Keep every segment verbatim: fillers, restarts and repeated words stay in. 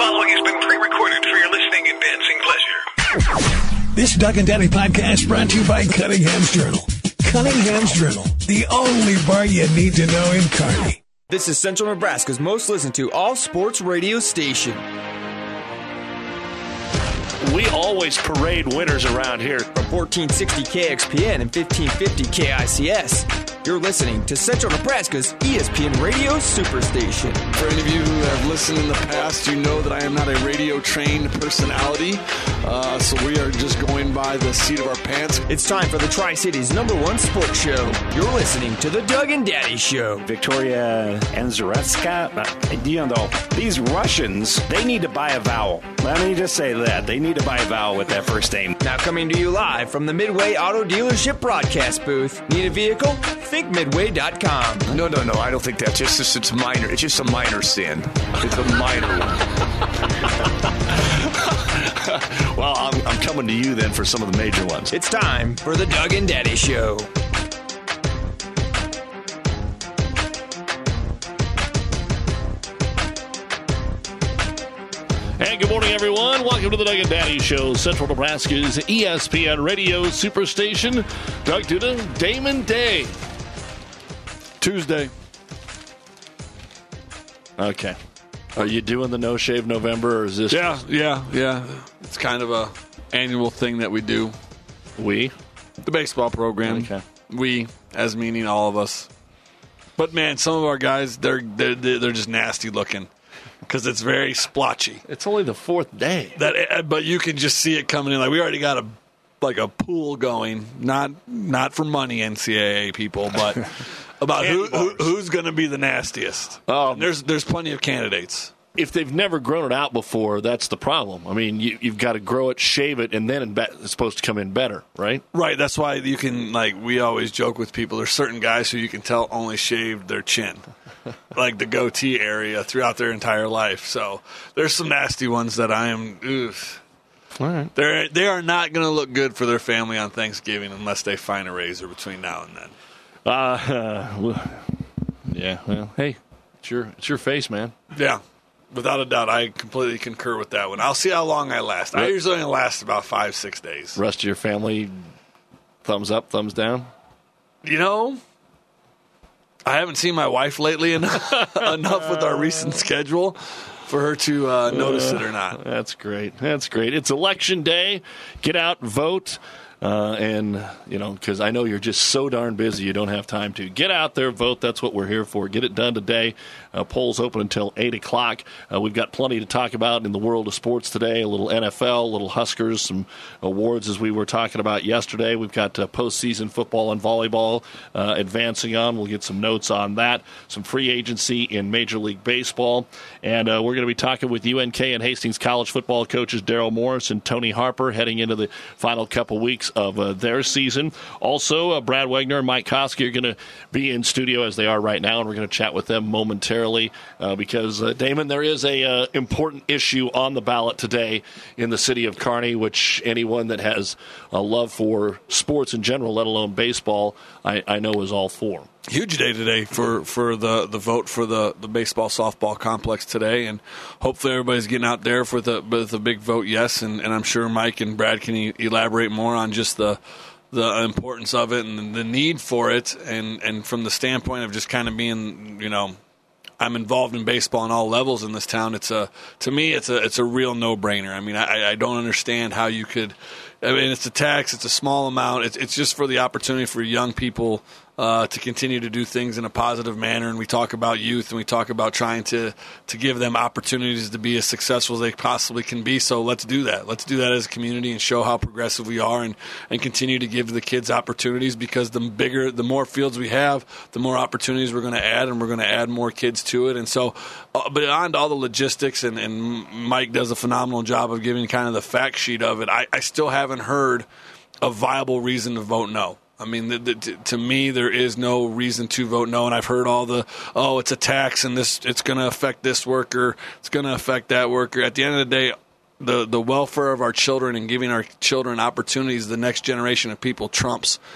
following has been pre-recorded for your listening and dancing pleasure. This Doug and Daddy podcast brought to you by Cunningham's Journal. Cunningham's Journal, the only bar you need to know in Kearney. This is Central Nebraska's most listened to all-sports radio station. We always parade winners around here. From fourteen sixty K X P N and fifteen fifty K I C S. You're listening to Central Nebraska's E S P N Radio Superstation. For any of you who have listened in the past, you know that I am not a radio-trained personality, uh, so we are just going by the seat of our pants. It's time for the Tri-Cities' number one sports show. You're listening to the Doug and Daddy Show. Victoria Anzaretska, uh, you know, these Russians, they need to buy a vowel. Let me just say that. They need to buy a vowel with that first name. Now coming to you live from the Midway Auto Dealership broadcast booth. Need a vehicle? think midway dot com. No, no, no, I don't think that's just, it's minor. It's just a minor sin. It's a minor one. Well, I'm, I'm coming to you then for some of the major ones. It's time for the Doug and Daddy Show. Hey, good morning, everyone. Welcome to the Doug and Daddy Show, Central Nebraska's E S P N Radio Superstation. Doug Duda, Damon Day. Tuesday. Okay. Are you doing the No Shave November, or is this? Yeah, yeah, yeah. It's kind of a annual thing that we do. We? The baseball program. Okay. We, as meaning all of us. But, man, some of our guys, they're they're, they're just nasty looking. Because it's very splotchy. It's only the fourth day. That, but you can just see it coming in. Like we already got a like a pool going, not not for money, N C double A people, but about who, who who's going to be the nastiest. Um, there's there's plenty of candidates. If they've never grown it out before, that's the problem. I mean, you, you've got to grow it, shave it, and then it's supposed to come in better, right? Right. That's why you can, like, we always joke with people. There's certain guys who you can tell only shaved their chin, like the goatee area, throughout their entire life. So there's some nasty ones that I am. Oof. All right. They're they are not going to look good for their family on Thanksgiving unless they find a razor between now and then. Uh, uh well, yeah. Well, hey, it's your it's your face, man. Yeah. Without a doubt, I completely concur with that one. I'll see how long I last. I usually only last about five, six days. Rest of your family, thumbs up, thumbs down? You know, I haven't seen my wife lately enough, enough with our recent schedule for her to uh, notice it or not. That's great. That's great. It's election day. Get out, vote. Uh, and, you know, because I know you're just so darn busy, you don't have time to. Get out there, vote. That's what we're here for. Get it done today. Uh, polls open until eight o'clock. Uh, we've got plenty to talk about in the world of sports today. A little N F L, a little Huskers, some awards as we were talking about yesterday. We've got uh, postseason football and volleyball uh, advancing on. We'll get some notes on that. Some free agency in Major League Baseball. And uh, we're going to be talking with U N K and Hastings College football coaches Daryl Morris and Tony Harper heading into the final couple weeks of uh, their season. Also, uh, Brad Wegner and Mike Koski are going to be in studio as they are right now, and we're going to chat with them momentarily uh, because, uh, Damon, there is a uh, important issue on the ballot today in the city of Kearney, which anyone that has a love for sports in general, let alone baseball, I, I know is all for. Huge day today for, for the, the vote for the, the baseball softball complex today, and hopefully everybody's getting out there for the with a big vote yes, and, and I'm sure Mike and Brad can e- elaborate more on just the the importance of it and the need for it, and, and from the standpoint of just kind of being, you know, I'm involved in baseball on all levels in this town. It's a to me it's a it's a real no-brainer. I mean, I, I don't understand how you could. I mean, it's a tax. It's a small amount. It's it's just for the opportunity for young people uh, to continue to do things in a positive manner. And we talk about youth, and we talk about trying to, to give them opportunities to be as successful as they possibly can be. So let's do that. Let's do that as a community and show how progressive we are, and, and continue to give the kids opportunities, because the bigger, the more fields we have, the more opportunities we're going to add, and we're going to add more kids to it. And so uh, beyond all the logistics, and, and Mike does a phenomenal job of giving kind of the fact sheet of it, I, I still haven't heard a viable reason to vote no. I mean, the, the, to me, there is no reason to vote no, and I've heard all the, oh, it's a tax, and this it's going to affect this worker, it's going to affect that worker. At the end of the day, the, the welfare of our children and giving our children opportunities, the next generation of people, trumps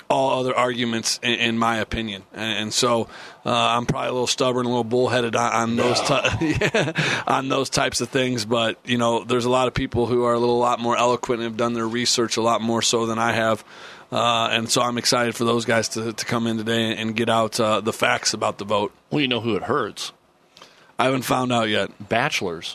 all other arguments, in, in my opinion. And, and so uh, I'm probably a little stubborn, a little bullheaded on, on those ty- yeah, on those types of things. But you know, there's a lot of people who are a little lot more eloquent and have done their research a lot more so than I have. Uh, and so I'm excited for those guys to, to come in today and get out uh, the facts about the vote. Well, you know who it hurts? I haven't found out yet. Bachelors.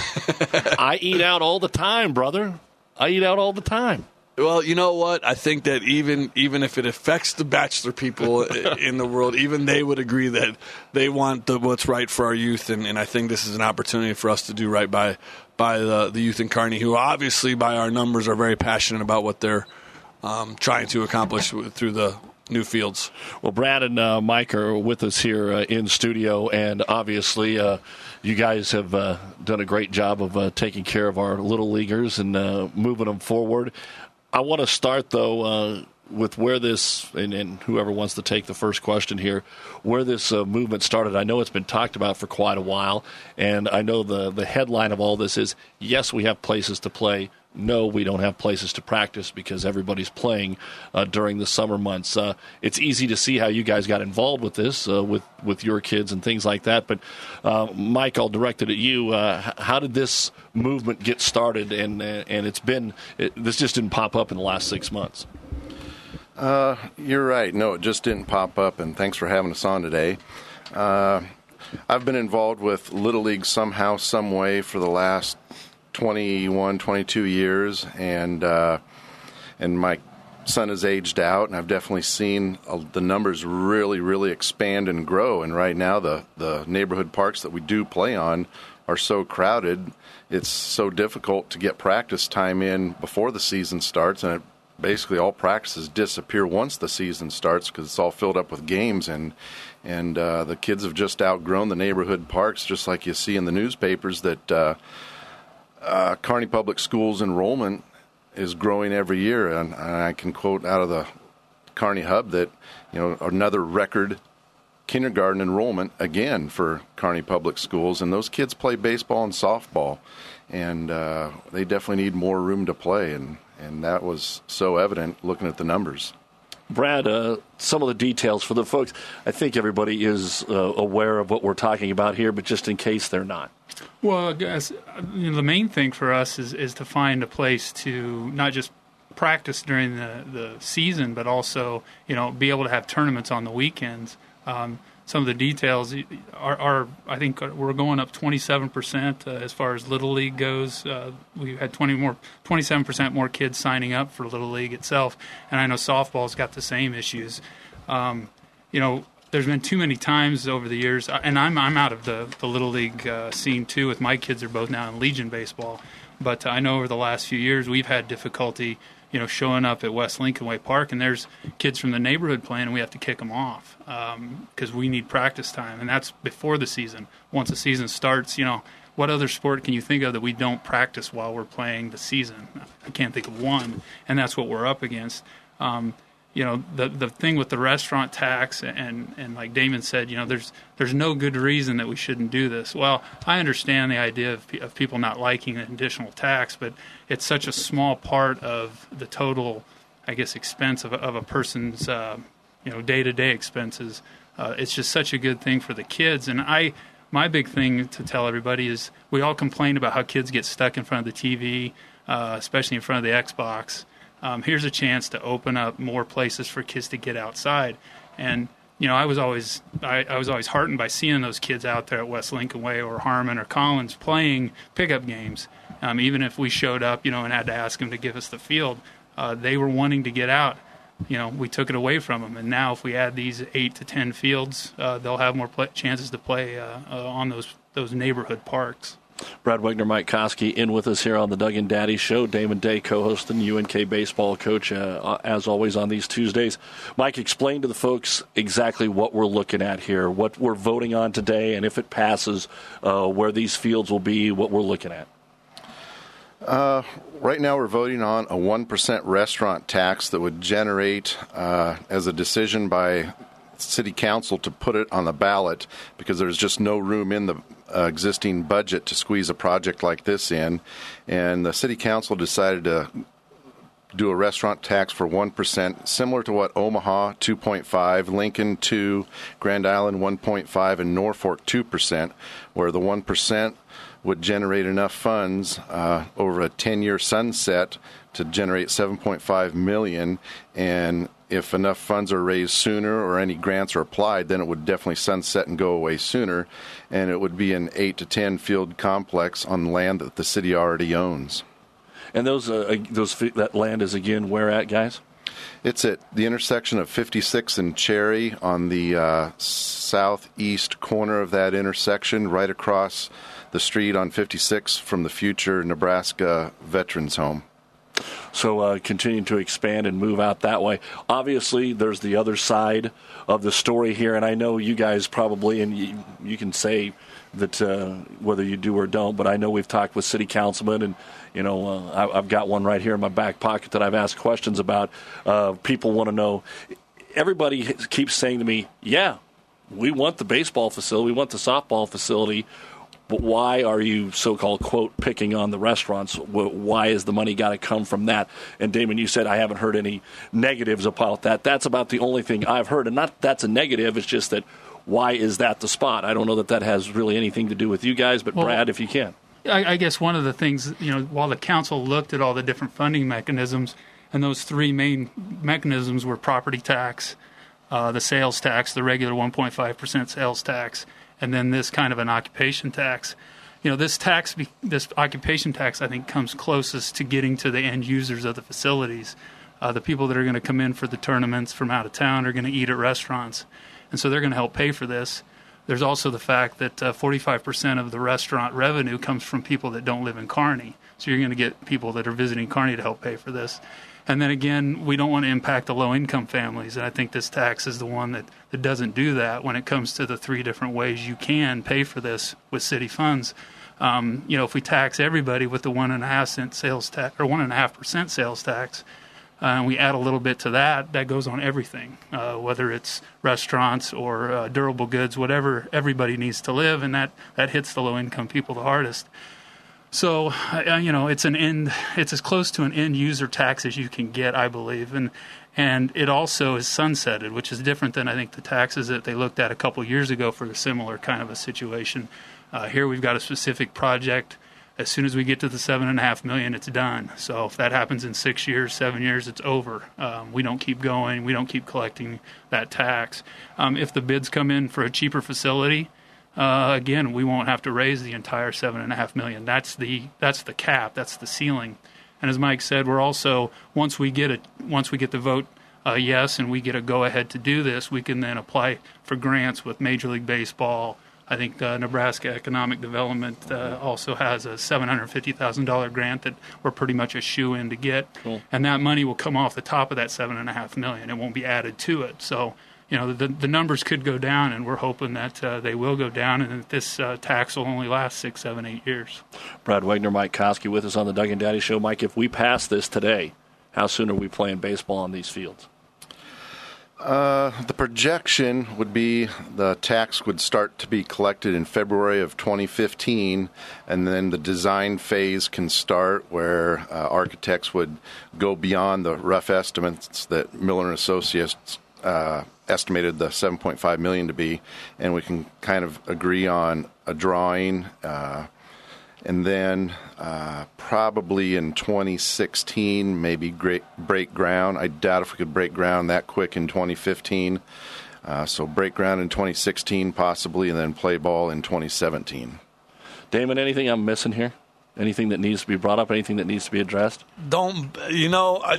I eat out all the time, brother. I eat out all the time. Well, you know what? I think that even even if it affects the bachelor people in the world, even they would agree that they want the, what's right for our youth, and, and I think this is an opportunity for us to do right by by the, the youth in Kearney, who obviously by our numbers are very passionate about what they're um, trying to accomplish through the new fields. Well, Brad and uh, Mike are with us here uh, in studio, and obviously uh, you guys have uh, done a great job of uh, taking care of our little leaguers and uh, moving them forward. I want to start, though, uh, with where this, and, and whoever wants to take the first question here, where this uh, movement started. I know it's been talked about for quite a while, and I know the, the headline of all this is, yes, we have places to play. No, we don't have places to practice because everybody's playing uh, during the summer months. Uh, it's easy to see how you guys got involved with this, uh, with, with your kids and things like that. But, uh, Mike, I'll direct it at you. Uh, how did this movement get started? And and it's been it, this just didn't pop up in the last six months. Uh, you're right. No, it just didn't pop up. And thanks for having us on today. Uh, I've been involved with Little League somehow, some way for the last twenty-one, twenty-two years, and uh, and my son has aged out, and I've definitely seen uh, the numbers really, really expand and grow. And right now, the, the neighborhood parks that we do play on are so crowded, it's so difficult to get practice time in before the season starts, and it, basically all practices disappear once the season starts because it's all filled up with games, and and uh, the kids have just outgrown the neighborhood parks, just like you see in the newspapers that uh, Uh, Kearney Public Schools enrollment is growing every year, and, and I can quote out of the Kearney Hub that, you know, another record kindergarten enrollment again for Kearney Public Schools, and those kids play baseball and softball, and uh, they definitely need more room to play, and, and that was so evident looking at the numbers. Brad, uh, some of the details for the folks. I think everybody is uh, aware of what we're talking about here, but just in case they're not. Well, I guess you know, the main thing for us is, is to find a place to not just practice during the, the season, but also you know be able to have tournaments on the weekends. Um, some of the details are, are, I think, we're going up twenty-seven percent uh, as far as Little League goes. Uh, we had twenty more, twenty-seven percent more kids signing up for Little League itself, and I know softball's got the same issues. Um, you know, there's been too many times over the years, and I'm I'm out of the, the Little League uh, scene too. With my kids are both now in Legion baseball, but I know over the last few years we've had difficulty, you know, showing up at West Lincoln Way Park, and there's kids from the neighborhood playing, and we have to kick them off because um, we need practice time, and that's before the season. Once the season starts, you know, what other sport can you think of that we don't practice while we're playing the season? I can't think of one, and that's what we're up against. Um, you know, the the thing with the restaurant tax, and, and like Damon said, you know, there's there's no good reason that we shouldn't do this. Well, I understand the idea of, of people not liking an additional tax, but it's such a small part of the total, I guess, expense of a, of a person's, uh, you know, day-to-day expenses. Uh, it's just such a good thing for the kids. And I, my big thing to tell everybody is we all complain about how kids get stuck in front of the T V, uh, especially in front of the Xbox. Um, here's a chance to open up more places for kids to get outside. And, you know, I was always I, I was always heartened by seeing those kids out there at West Lincoln Way or Harmon or Collins playing pickup games. Um, even if we showed up, you know, and had to ask them to give us the field, uh, they were wanting to get out. You know, we took it away from them. And now if we add these eight to ten fields, uh, they'll have more play- chances to play uh, uh, on those those neighborhood parks. Brad Wegner, Mike Koski in with us here on the Doug and Daddy Show. Damon Day co-hosting, U N K baseball coach, uh, as always on these Tuesdays. Mike, explain to the folks exactly what we're looking at here, what we're voting on today, and if it passes, uh, where these fields will be, what we're looking at. Uh, right now we're voting on a one percent restaurant tax that would generate, uh, as a decision by City Council to put it on the ballot because there's just no room in the uh, existing budget to squeeze a project like this in. And the City Council decided to do a restaurant tax for one percent, similar to what Omaha, two point five, Lincoln, two, Grand Island, one point five, and Norfolk, two percent, where the one percent would generate enough funds uh, over a ten-year sunset to generate seven point five million dollars, and if enough funds are raised sooner or any grants are applied, then it would definitely sunset and go away sooner, and it would be an eight to ten field complex on land that the city already owns. And those uh, those that land is again where at, guys? It's at the intersection of fifty-six and Cherry on the uh, southeast corner of that intersection, right across the street on fifty-six from the future Nebraska Veterans Home. So uh, continue to expand and move out that way. Obviously, there's the other side of the story here, and I know you guys probably, and you, you can say that uh, whether you do or don't, but I know we've talked with city councilmen, and you know uh, I, I've got one right here in my back pocket that I've asked questions about. Uh, people want to know. Everybody keeps saying to me, yeah, we want the baseball facility, we want the softball facility, but why are you so-called, quote, picking on the restaurants? Why is the money got to come from that? And, Damon, you said I haven't heard any negatives about that. That's about the only thing I've heard. And not that's a negative. It's just that why is that the spot? I don't know that that has really anything to do with you guys, but, well, Brad, if you can. I, I guess one of the things, you know, while the council looked at all the different funding mechanisms, and those three main mechanisms were property tax, uh, the sales tax, the regular one point five percent sales tax, and then this kind of an occupation tax. You know, this tax, this occupation tax, I think, comes closest to getting to the end users of the facilities. Uh, the people that are going to come in for the tournaments from out of town are going to eat at restaurants, and so they're going to help pay for this. There's also the fact that uh, forty-five percent of the restaurant revenue comes from people that don't live in Kearney, so you're going to get people that are visiting Kearney to help pay for this. And then again, we don't want to impact the low-income families, and I think this tax is the one that, that doesn't do that when it comes to the three different ways you can pay for this with city funds. Um, you know, if we tax everybody with the one and a half cent sales tax or one and a half percent sales tax, uh, and we add a little bit to that, that goes on everything, uh, whether it's restaurants or uh, durable goods, whatever. Everybody needs to live, and that, that hits the low-income people the hardest. So, uh, you know, it's an end. It's as close to an end user tax as you can get, I believe, and and it also is sunsetted, which is different than I think the taxes that they looked at a couple years ago for a similar kind of a situation. Uh, here we've got a specific project. As soon as we get to the seven and a half million, it's done. So if that happens in six years, seven years, it's over. Um, we don't keep going. We don't keep collecting that tax. Um, if the bids come in for a cheaper facility, Uh, again, we won't have to raise the entire seven and a half million. That's the that's the cap. That's the ceiling. And as Mike said, we're also once we get a once we get the vote uh, yes, and we get a go ahead to do this, we can then apply for grants with Major League Baseball. I think uh, Nebraska Economic Development uh, also has a seven hundred fifty thousand dollar grant that we're pretty much a shoe in to get, cool. And that money will come off the top of that seven and a half million. It won't be added to it. So. You know, the, the numbers could go down, and we're hoping that uh, they will go down, and that this uh, tax will only last six, seven, eight years. Brad Wagner, Mike Koski with us on the Doug and Daddy Show. Mike, if we pass this today, how soon are we playing baseball on these fields? Uh, the projection would be the tax would start to be collected in February of twenty fifteen, and then the design phase can start where uh, architects would go beyond the rough estimates that Miller and Associates uh, estimated the seven point five million dollars to be, and we can kind of agree on a drawing, uh, and then uh, probably in twenty sixteen, maybe great, break ground. I doubt if we could break ground that quick in twenty fifteen. Uh, so break ground in twenty sixteen possibly, and then play ball in twenty seventeen. Damon, anything I'm missing here? Anything that needs to be brought up? Anything that needs to be addressed? Don't, you know, I,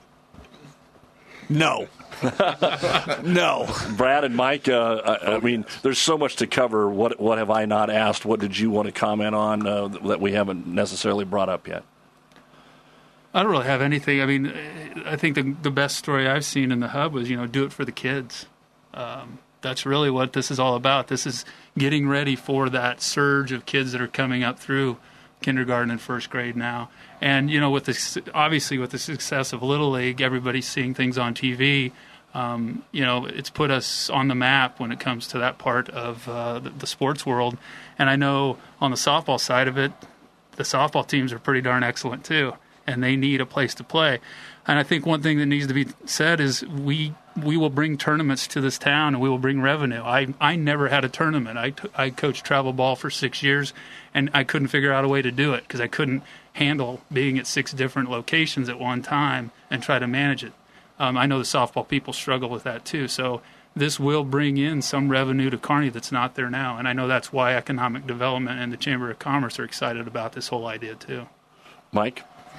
no. No. Brad and Mike, uh, I, I mean, there's so much to cover. What what have I not asked? What did you want to comment on uh, that we haven't necessarily brought up yet? I don't really have anything. I mean, I think the the best story I've seen in the hub was, you know, do it for the kids. Um, that's really what this is all about. This is getting ready for that surge of kids that are coming up through kindergarten and first grade now. And, you know, with this, obviously with the success of Little League, everybody's seeing things on T V. Um, you know, it's put us on the map when it comes to that part of uh, the, the sports world. And I know on the softball side of it, the softball teams are pretty darn excellent too. and they need a place to play. And I think one thing that needs to be said is we we will bring tournaments to this town, and we will bring revenue. I, I never had a tournament. I, t- I coached travel ball for six years, and I couldn't figure out a way to do it because I couldn't handle being at six different locations at one time and try to manage it. Um, I know the softball people struggle with that too. So this will bring in some revenue to Kearney that's not there now, and I know that's why Economic Development and the Chamber of Commerce are excited about this whole idea too. Mike?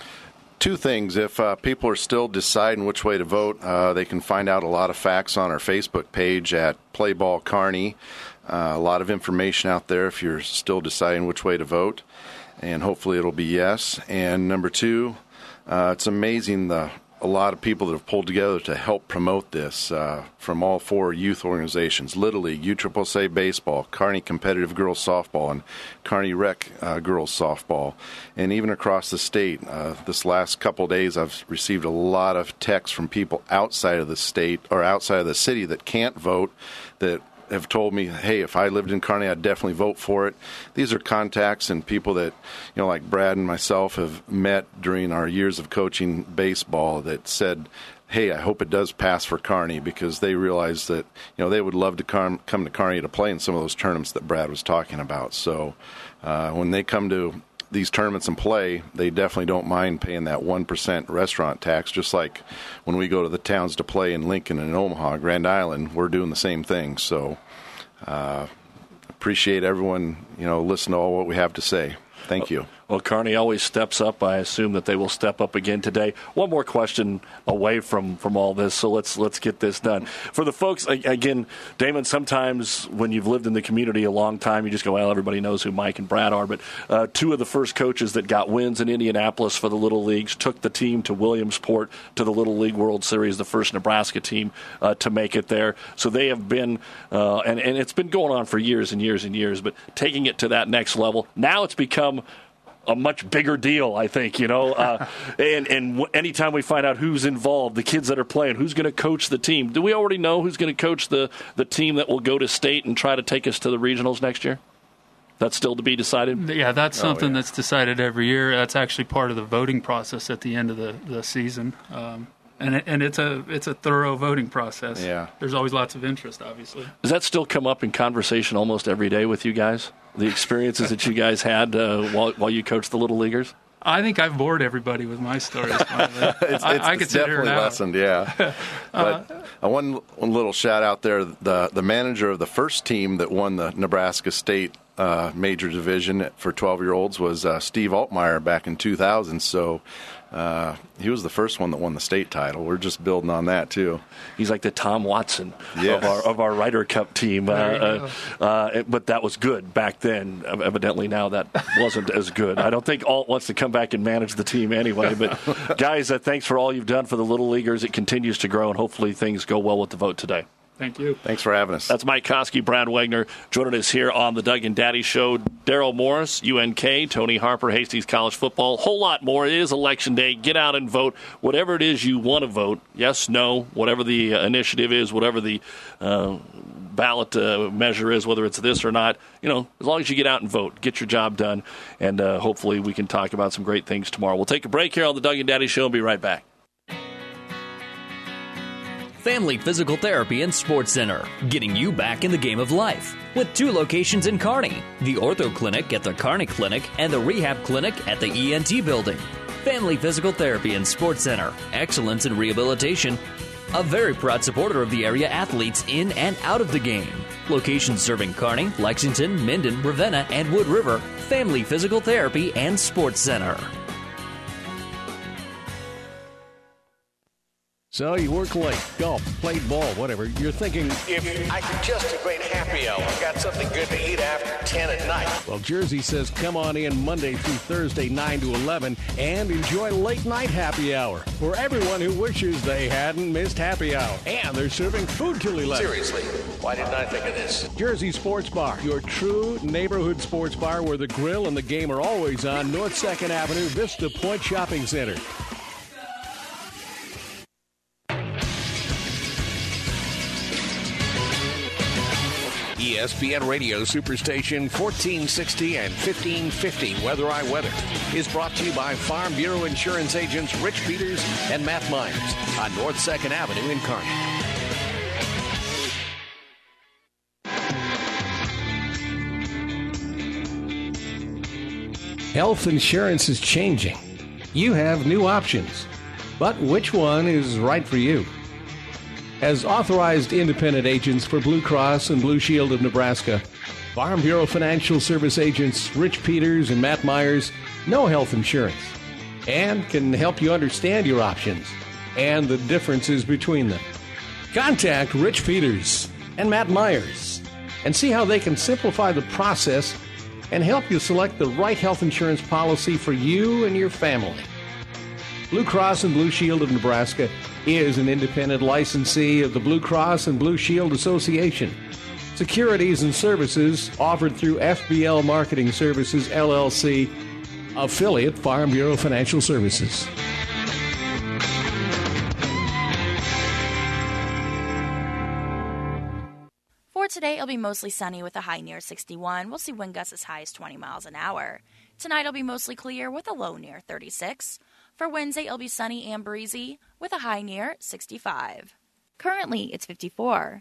Two things. If uh, people are still deciding which way to vote, uh, they can find out a lot of facts on our Facebook page at Play Ball Kearney. Uh, a lot of information out there if you're still deciding which way to vote, and hopefully it'll be yes. And number two, uh, it's amazing the a lot of people that have pulled together to help promote this uh, from all four youth organizations: Little League, U S S S A Baseball, Kearney Competitive Girls Softball, and Kearney Rec uh, Girls Softball. And even across the state, uh, this last couple of days I've received a lot of texts from people outside of the state or outside of the city that can't vote that have told me, hey, if I lived in Kearney, I'd definitely vote for it. These are contacts and people that, you know, like Brad and myself have met during our years of coaching baseball that said, hey, I hope it does pass for Kearney, because they realize that, you know, they would love to come, come to Kearney to play in some of those tournaments that Brad was talking about. So uh, when they come to these tournaments and play, they definitely don't mind paying that one percent restaurant tax, just like when we go to the towns to play in Lincoln and Omaha, Grand Island, we're doing the same thing. So uh, appreciate everyone, you know, listen to all what we have to say. Thank you. Well, Kearney always steps up. I assume that they will step up again today. One more question away from, from all this, so let's let's get this done. For the folks, again, Damon, sometimes when you've lived in the community a long time, you just go, well, everybody knows who Mike and Brad are. But uh, two of the first coaches that got wins in Indianapolis for the Little Leagues took the team to Williamsport to the Little League World Series, the first Nebraska team uh, to make it there. So they have been, uh, and, and it's been going on for years and years and years, but taking it to that next level. Now it's become a much bigger deal, I think, you know. Uh, and and w- anytime we find out who's involved, the kids that are playing, who's going to coach the team. Do we already know who's going to coach the, the team that will go to state and try to take us to the regionals next year? That's still to be decided? Yeah, that's something oh, yeah. that's decided every year. That's actually part of the voting process at the end of the, the season. Um, and it, and it's a it's a thorough voting process. Yeah. There's always lots of interest, obviously. Does that still come up in conversation almost every day with you guys? The experiences that you guys had uh, while while you coached the Little Leaguers? I think I've bored everybody with my stories. it's it's, I, I it's could sit here definitely now. lessened, yeah. But uh, one, one little shout out there, the, the manager of the first team that won the Nebraska State uh, major division for twelve-year-olds was uh, Steve Altmaier back in two thousand, so uh, he was the first one that won the state title. We're just building on that, too. He's like the Tom Watson yes. of our of our Ryder Cup team. Uh, uh, uh, but that was good back then. Evidently now that wasn't as good. I don't think Alt wants to come back and manage the team anyway. But, guys, uh, thanks for all you've done for the Little Leaguers. It continues to grow, and hopefully things go well with the vote today. Thank you. Thanks for having us. That's Mike Koski, Brad Wagner, joining us here on the Doug and Daddy Show. Daryl Morris, U N K, Tony Harper, Hastings College Football, whole lot more. It is Election Day. Get out and vote. Whatever it is you want to vote, yes, no, whatever the uh, initiative is, whatever the uh, ballot uh, measure is, whether it's this or not, you know, as long as you get out and vote, get your job done, and uh, hopefully we can talk about some great things tomorrow. We'll take a break here on the Doug and Daddy Show and be right back. Family Physical Therapy and Sports Center, getting you back in the game of life. With two locations in Kearney, the Ortho Clinic at the Kearney Clinic and the Rehab Clinic at the E N T Building. Family Physical Therapy and Sports Center, excellence in rehabilitation. A very proud supporter of the area athletes in and out of the game. Locations serving Kearney, Lexington, Minden, Ravenna, and Wood River. Family Physical Therapy and Sports Center. So you work late, golf, played ball, whatever. You're thinking, if I could just a great happy hour, got something good to eat after ten at night. Well, Jersey says come on in Monday through Thursday, nine to eleven, and enjoy late night happy hour for everyone who wishes they hadn't missed happy hour. And they're serving food till eleven. Seriously, why didn't I think of this? Jersey Sports Bar, your true neighborhood sports bar where the grill and the game are always on North second Avenue, Vista Point Shopping Center. E S P N Radio Superstation fourteen sixty and fifteen fifty Weather Eye Weather is brought to you by Farm Bureau Insurance agents Rich Peters and Matt Myers on North second Avenue in Kearney. Health insurance is changing. You have new options, but which one is right for you? As authorized independent agents for Blue Cross and Blue Shield of Nebraska, Farm Bureau Financial Service agents Rich Peters and Matt Myers know health insurance and can help you understand your options and the differences between them. Contact Rich Peters and Matt Myers and see how they can simplify the process and help you select the right health insurance policy for you and your family. Blue Cross and Blue Shield of Nebraska is an independent licensee of the Blue Cross and Blue Shield Association. Securities and services offered through F B L Marketing Services, L L C, affiliate Farm Bureau Financial Services. For today, it'll be mostly sunny with a high near sixty-one. We'll see wind gusts as high as twenty miles an hour. Tonight, it'll be mostly clear with a low near thirty-six. For Wednesday, it'll be sunny and breezy with a high near sixty-five. Currently, it's fifty-four.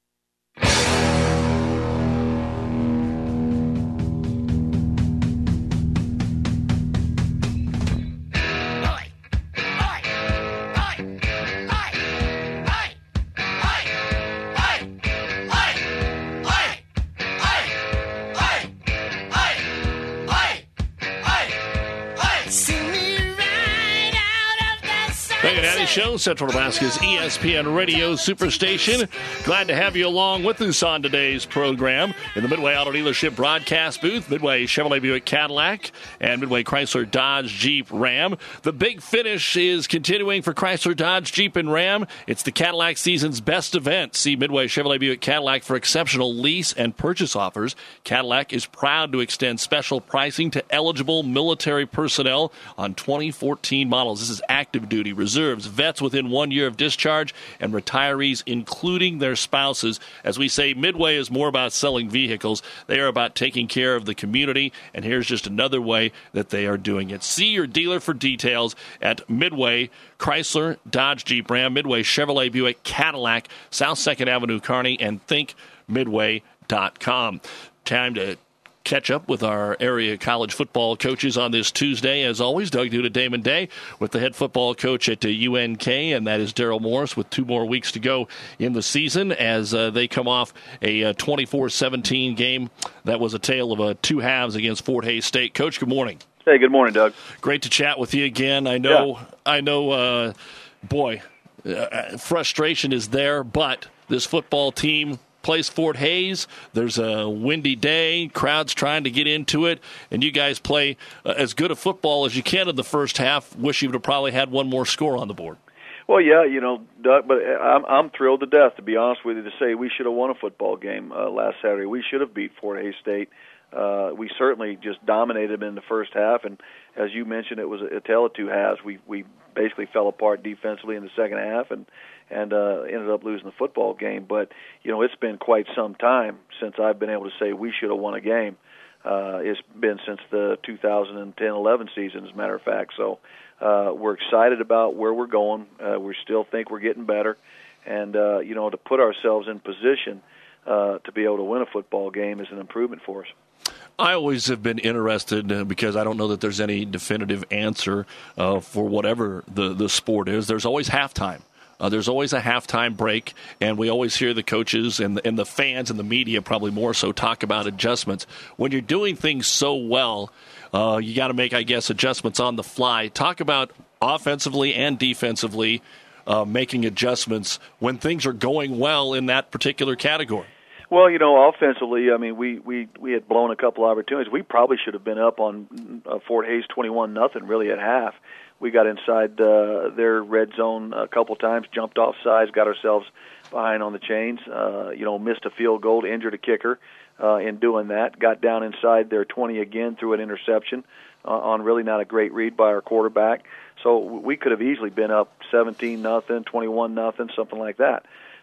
Greg and Annie Show, Central Nebraska's E S P N Radio Superstation. Glad to have you along with us on today's program. In the Midway Auto Dealership broadcast booth, Midway Chevrolet Buick Cadillac and Midway Chrysler Dodge Jeep Ram. The big finish is continuing for Chrysler Dodge Jeep and Ram. It's the Cadillac season's best event. See Midway Chevrolet Buick Cadillac for exceptional lease and purchase offers. Cadillac is proud to extend special pricing to eligible military personnel on twenty fourteen models. This is active duty, reserves, vets within one year of discharge, and retirees, including their spouses. As we say, Midway is more about selling vehicles. They are about taking care of the community, and here's just another way that they are doing it. See your dealer for details at Midway Chrysler Dodge Jeep Ram, Midway Chevrolet Buick Cadillac, South second Avenue, Kearney, and think midway dot com. Time to catch up with our area college football coaches on this Tuesday. As always, Doug Duda, Damon Day, with the head football coach at U N K, and that is Daryl Morris, with two more weeks to go in the season as uh, they come off a twenty-four seventeen game that was a tale of uh, two halves against Fort Hays State. Coach, good morning. Hey, good morning, Doug. Great to chat with you again. I know, yeah. I know, uh, boy, uh, frustration is there, but this football team plays Fort Hays. There's a windy day. Crowd's trying to get into it. And you guys play uh, as good a football as you can in the first half. Wish you would have probably had one more score on the board. Well, yeah, you know, Doug, but I'm, I'm thrilled to death, to be honest with you, to say we should have won a football game uh, last Saturday. We should have beat Fort Hays State. Uh, we certainly just dominated them in the first half. And as you mentioned, it was a, a tale of two halves. We, we basically fell apart defensively in the second half and and uh, ended up losing the football game. But, you know, it's been quite some time since I've been able to say we should have won a game. Uh, it's been since the two thousand ten eleven season, as a matter of fact. So uh, we're excited about where we're going. Uh, we still think we're getting better. And, uh, you know, to put ourselves in position uh, to be able to win a football game is an improvement for us. I always have been interested uh, because I don't know that there's any definitive answer uh, for whatever the, the sport is. There's always halftime. Uh, there's always a halftime break, and we always hear the coaches and the, and the fans and the media probably more so talk about adjustments. When you're doing things so well, uh, you got to make, I guess, adjustments on the fly. Talk about offensively and defensively uh, making adjustments when things are going well in that particular category. Well, you know, offensively, I mean, we, we, we had blown a couple opportunities. We probably should have been up on uh, Fort Hays twenty-one nothing really at half. We got inside uh, their red zone a couple times, jumped off sides, got ourselves behind on the chains. Uh, you know, missed a field goal, injured a kicker uh, in doing that. Got down inside their twenty again through an interception uh, on really not a great read by our quarterback. So we could have easily been up seventeen nothing, twenty-one nothing, something like that.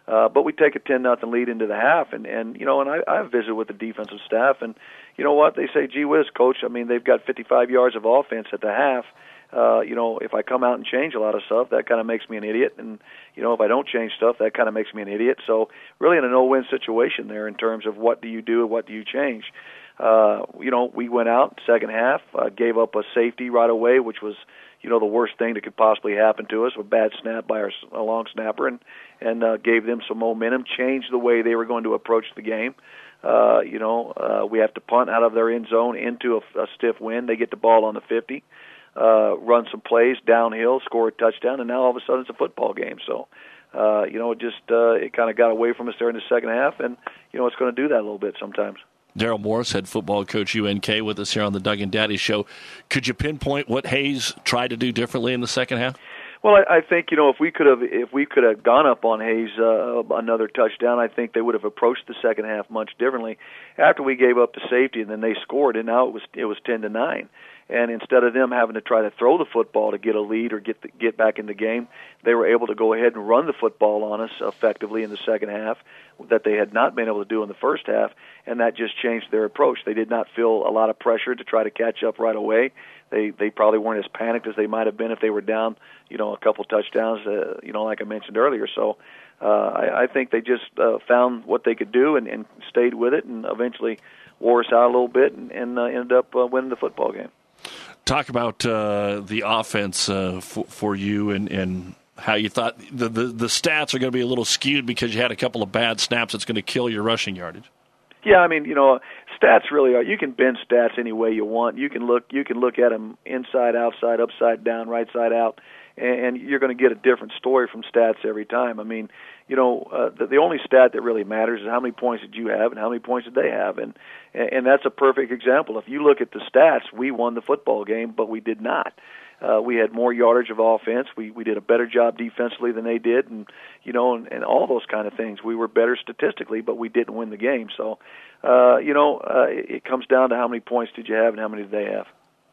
Uh, but we take a ten nothing lead into the half, and, and you know, and I, I've visited with the defensive staff, and you know what? They say, gee whiz, coach, I mean, they've got fifty-five yards of offense at the half. Uh, you know, if I come out and change a lot of stuff, that kind of makes me an idiot. And, you know, if I don't change stuff, that kind of makes me an idiot. So really in a no-win situation there in terms of what do you do and what do you change. Uh, you know, we went out second half, uh, gave up a safety right away, which was, you know, the worst thing that could possibly happen to us, a bad snap by our a long snapper, and, and uh, gave them some momentum, changed the way they were going to approach the game. Uh, you know, uh, we have to punt out of their end zone into a, a stiff wind. They get the ball on the fifty. Uh, run some plays downhill, score a touchdown, and now all of a sudden it's a football game. So, uh, you know, it just uh, it kind of got away from us there in the second half, and you know it's going to do that a little bit sometimes. Daryl Morris, head football coach U N K, with us here on the Doug and Daddy Show. Could you pinpoint what Hayes tried to do differently in the second half? Well, I, I think you know if we could have if we could have gone up on Hayes uh, another touchdown, I think they would have approached the second half much differently. After we gave up the safety and then they scored, and now it was it was ten to nine. And instead of them having to try to throw the football to get a lead or get the, get back in the game, they were able to go ahead and run the football on us effectively in the second half that they had not been able to do in the first half, and that just changed their approach. They did not feel a lot of pressure to try to catch up right away. They they probably weren't as panicked as they might have been if they were down, you know, a couple touchdowns, uh, you know, like I mentioned earlier. So uh, I, I think they just uh, found what they could do and, and stayed with it, and eventually wore us out a little bit and, and uh, ended up uh, winning the football game. Talk about uh, the offense uh, for, for you and, and how you thought the, the, the stats are going to be a little skewed because you had a couple of bad snaps that's going to kill your rushing yardage. Yeah, I mean, you know, stats really are. You can bend stats any way you want. You can look, you can look at them inside, outside, upside down, right side out, and, and you're going to get a different story from stats every time. I mean, you know, uh, the, the only stat that really matters is how many points did you have and how many points did they have, and and that's a perfect example. If you look at the stats, we won the football game, but we did not. Uh, we had more yardage of offense. We we did a better job defensively than they did, and you know, and, and all those kind of things. We were better statistically, but we didn't win the game. So, uh, you know, uh, it, it comes down to how many points did you have and how many did they have.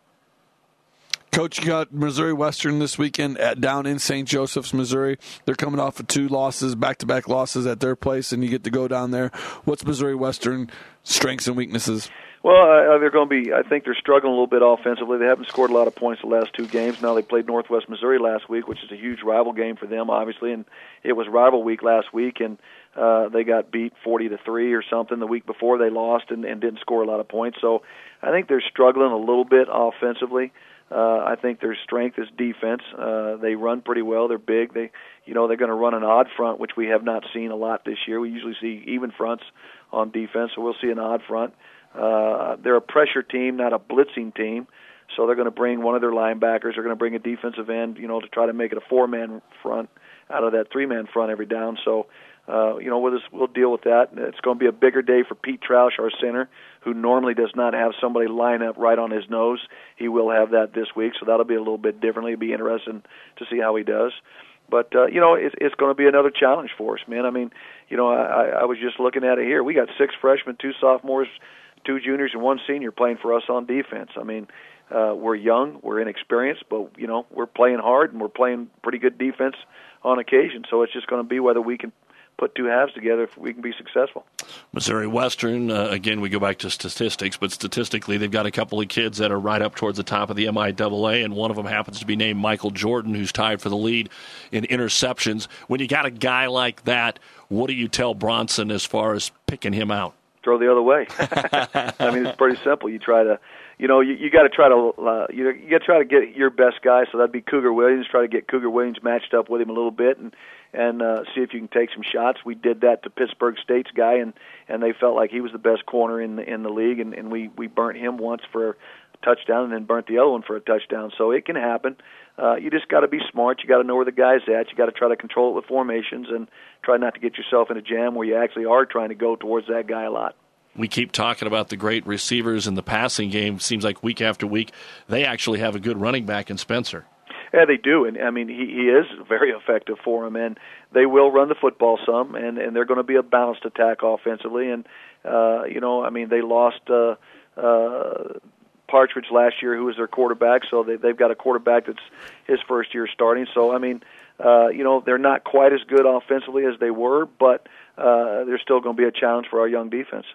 Coach, you got Missouri Western this weekend at down in Saint Joseph's, Missouri. They're coming off of two losses, back-to-back losses at their place, and you get to go down there. What's Missouri Western strengths and weaknesses? Well, uh, they're going to be. I think they're struggling a little bit offensively. They haven't scored a lot of points the last two games. Now they played Northwest Missouri last week, which is a huge rival game for them, obviously, and it was rival week last week, and uh, they got beat forty to three or something the week before. They lost and, and didn't score a lot of points. So I think they're struggling a little bit offensively. Uh, I think their strength is defense. Uh, they run pretty well. They're big. They, you know, they're going to run an odd front, which we have not seen a lot this year. We usually see even fronts on defense, so we'll see an odd front. Uh, they're a pressure team, not a blitzing team. So they're going to bring one of their linebackers. They're going to bring a defensive end, you know, to try to make it a four-man front out of that three-man front every down. So, uh, you know, we'll, just, we'll deal with that. It's going to be a bigger day for Pete Troush, our center, who normally does not have somebody line up right on his nose. He will have that this week, so that'll be a little bit differently. It'll be interesting to see how he does. But, uh, you know, it's, it's going to be another challenge for us, man. I mean, you know, I, I was just looking at it here. We got six freshmen, two sophomores, two juniors, and one senior playing for us on defense. I mean, uh, we're young, we're inexperienced, but, you know, we're playing hard, and we're playing pretty good defense on occasion. So it's just going to be whether we can put two halves together if we can be successful. Missouri Western, uh, again, we go back to statistics, but statistically they've got a couple of kids that are right up towards the top of the M I A A, and one of them happens to be named Michael Jordan, who's tied for the lead in interceptions. When you got a guy like that, what do you tell Bronson as far as picking him out? Throw the other way. I mean, it's pretty simple. You try to, you know, you, you got to try to, uh, you, you got to try to get your best guy. So that'd be Cougar Williams. Try to get Cougar Williams matched up with him a little bit, and and uh, see if you can take some shots. We did that to Pittsburgh State's guy, and and they felt like he was the best corner in the in the league, and and we we burnt him once for a touchdown, and then burnt the other one for a touchdown. So it can happen. Uh, you just got to be smart. You got to know where the guy's at. You got to try to control it with formations, and try not to get yourself in a jam where you actually are trying to go towards that guy a lot. We keep talking about the great receivers in the passing game. Seems like week after week, they actually have a good running back in Spencer. Yeah, they do, and I mean he, he is very effective for them, and they will run the football some, and, and they're going to be a balanced attack offensively, and uh, you know, I mean they lost uh, uh, Partridge last year, who was their quarterback. So they, they've got a quarterback that's his first year starting. So I mean, uh, you know, they're not quite as good offensively as they were, but uh, they're still going to be a challenge for our young defense.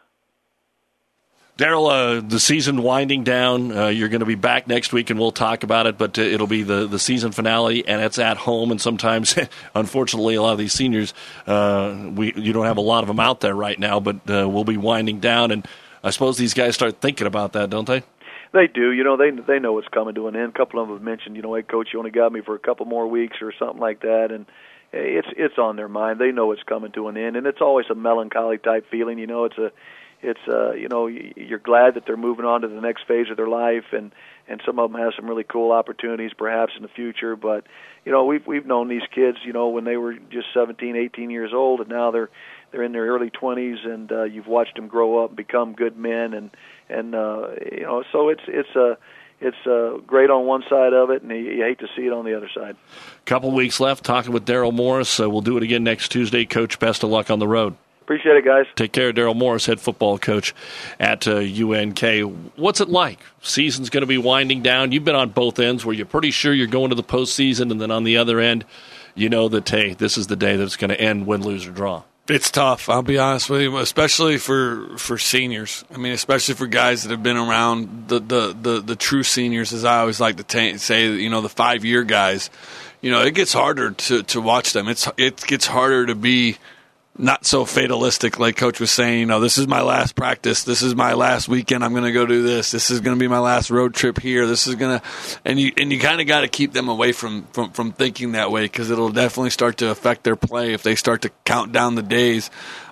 Daryl, uh, the season winding down. Uh, you're going to be back next week, and we'll talk about it. But uh, it'll be the, the season finale, and it's at home. And sometimes, unfortunately, a lot of these seniors, uh, we you don't have a lot of them out there right now. But uh, we'll be winding down, and I suppose these guys start thinking about that, don't they? They do. You know, they they know it's coming to an end. A couple of them have mentioned, you know, hey, Coach, you only got me for a couple more weeks or something like that, and it's it's on their mind. They know it's coming to an end, and it's always a melancholy type feeling. You know, it's a It's uh, you know, you're glad that they're moving on to the next phase of their life, and, and some of them have some really cool opportunities perhaps in the future. But you know, we've we've known these kids, you know, when they were just seventeen, eighteen years old, and now they're they're in their early twenties, and uh, you've watched them grow up and become good men, and and uh, you know, so it's it's a uh, It's uh, great on one side of it, and you, you hate to see it on the other side. Couple weeks left. Talking with Daryl Morris. Uh, we'll do it again next Tuesday. Coach, best of luck on the road. Appreciate it, guys. Take care. Daryl Morris, head football coach at uh, U N K. What's it like? Season's going to be winding down. You've been on both ends where you're pretty sure you're going to the postseason, and then on the other end, you know that, hey, this is the day that it's going to end, win, lose, or draw. It's tough, I'll be honest with you, especially for, for seniors. I mean, especially for guys that have been around, the, the, the, the true seniors, as I always like to t- say, you know, the five-year guys. You know, it gets harder to, to watch them. It's It gets harder to be not so fatalistic, like Coach was saying. You know, this is my last practice. This is my last weekend. I'm going to go do this. This is going to be my last road trip here. This is going to, and you and you kind of got to keep them away from from, from thinking that way, because it'll definitely start to affect their play if they start to count down the days.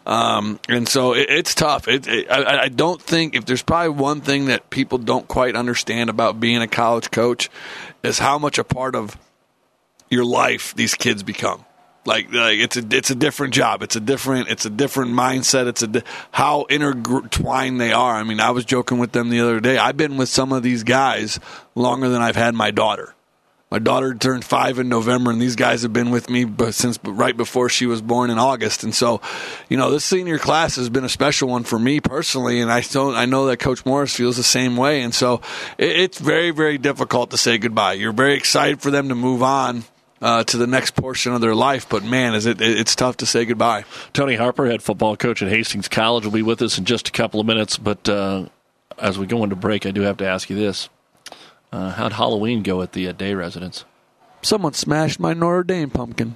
Um, and so it, it's tough. It, it, I, I don't think, if there's probably one thing that people don't quite understand about being a college coach, is how much a part of your life these kids become. Like, like it's a it's a different job. It's a different it's a different mindset. It's a di- how intertwined they are. I mean, I was joking with them the other day. I've been with some of these guys longer than I've had my daughter. My daughter turned five in November, and these guys have been with me since right before she was born in August. And so, you know, this senior class has been a special one for me personally, and I still I know that Coach Morris feels the same way. And so, it, it's very very difficult to say goodbye. You're very excited for them to move on Uh, to the next portion of their life, but man, is it it's tough to say goodbye. Tony Harper, head football coach at Hastings College, will be with us in just a couple of minutes, but uh, as we go into break, I do have to ask you this. Uh, how'd Halloween go at the uh, Day residence? Someone smashed my Notre Dame pumpkin.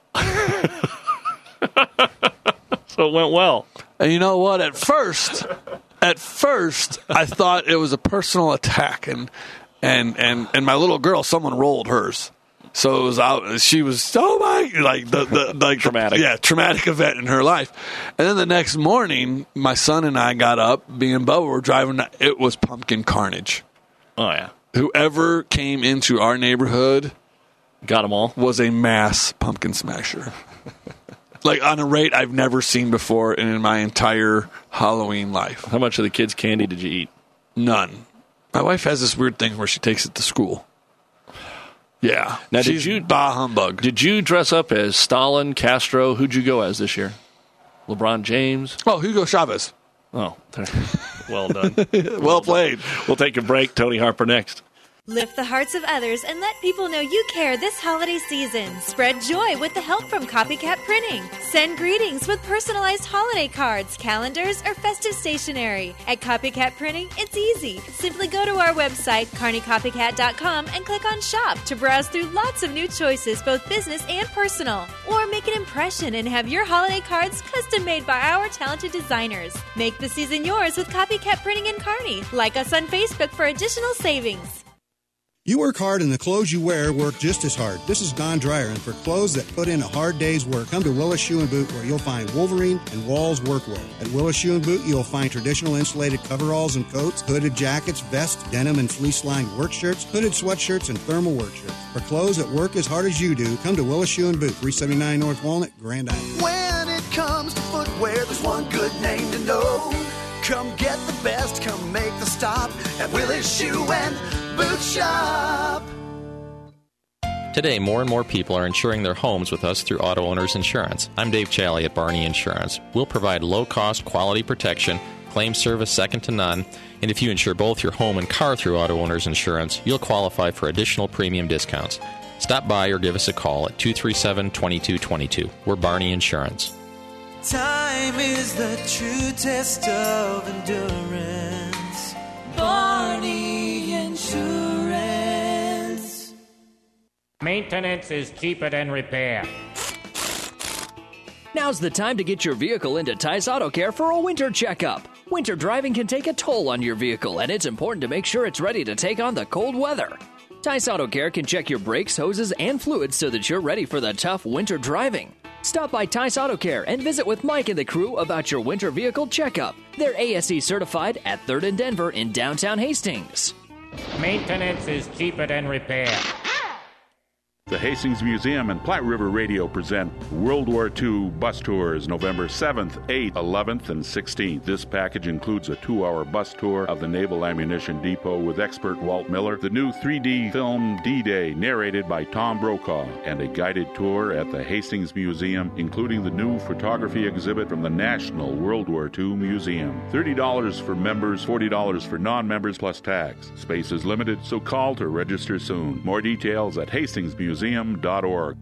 So it went well. And you know what? At first, at first, I thought it was a personal attack, and and and, and my little girl, someone rolled hers. So it was out. She was oh my like the, the like traumatic, yeah, traumatic event in her life. And then the next morning, my son and I got up. Me and Bubba were driving. It was pumpkin carnage. Oh yeah. Whoever came into our neighborhood, got them all. Was a mass pumpkin smasher. Like on a rate I've never seen before in my entire Halloween life. How much of the kids' candy did you eat? None. My wife has this weird thing where she takes it to school. Yeah. Now, She's did you bah humbug? Did you dress up as Stalin, Castro? Who'd you go as this year? LeBron James? Oh, Hugo Chavez. Oh, well done. well, well played. Done. We'll take a break. Tony Harper next. Lift the hearts of others and let people know you care this holiday season. Spread joy with the help from Copycat Printing. Send greetings with personalized holiday cards, calendars, or festive stationery. At Copycat Printing, it's easy. Simply go to our website, carney copycat dot com, and click on Shop to browse through lots of new choices, both business and personal. Or make an impression and have your holiday cards custom made by our talented designers. Make the season yours with Copycat Printing in Kearney. Like us on Facebook for additional savings. You work hard and the clothes you wear work just as hard. This is Don Dreyer, and for clothes that put in a hard day's work, come to Willis Shoe and Boot, where you'll find Wolverine and Walls workwear. At Willis Shoe and Boot, you'll find traditional insulated coveralls and coats, hooded jackets, vests, denim and fleece-lined work shirts, hooded sweatshirts, and thermal work shirts. For clothes that work as hard as you do, come to Willis Shoe and Boot, three seventy-nine North Walnut, Grand Island. When it comes to footwear, there's one good name to know. Come get the best, come make the stop at Willis Shoe and Boot Shop. Today, more and more people are insuring their homes with us through Auto Owners Insurance. I'm Dave Challey at Barney Insurance. We'll provide low-cost, quality protection claim service second to none, and if you insure both your home and car through Auto Owners Insurance, you'll qualify for additional premium discounts. Stop by or give us a call at two three seven, two two two two. We're Barney Insurance. Time is the true test of endurance. Barney Insurance. Maintenance is cheaper than repair. Now's the time to get your vehicle into Tice Auto Care for a winter checkup. Winter driving can take a toll on your vehicle, and it's important to make sure it's ready to take on the cold weather. Tice Auto Care can check your brakes, hoses, and fluids so that you're ready for the tough winter driving. Stop by Tice Auto Care and visit with Mike and the crew about your winter vehicle checkup. They're A S E certified at third and Denver in downtown Hastings. Maintenance is cheaper than repair. The Hastings Museum and Platte River Radio present World War Two bus tours November seventh, eighth, eleventh, and sixteenth. This package includes a two-hour bus tour of the Naval Ammunition Depot with expert Walt Miller, the new three D film D-Day narrated by Tom Brokaw, and a guided tour at the Hastings Museum, including the new photography exhibit from the National World War Two Museum. thirty dollars for members, forty dollars for non-members plus tax. Space is limited, so call to register soon. More details at Hastings Museum. Museum dot org.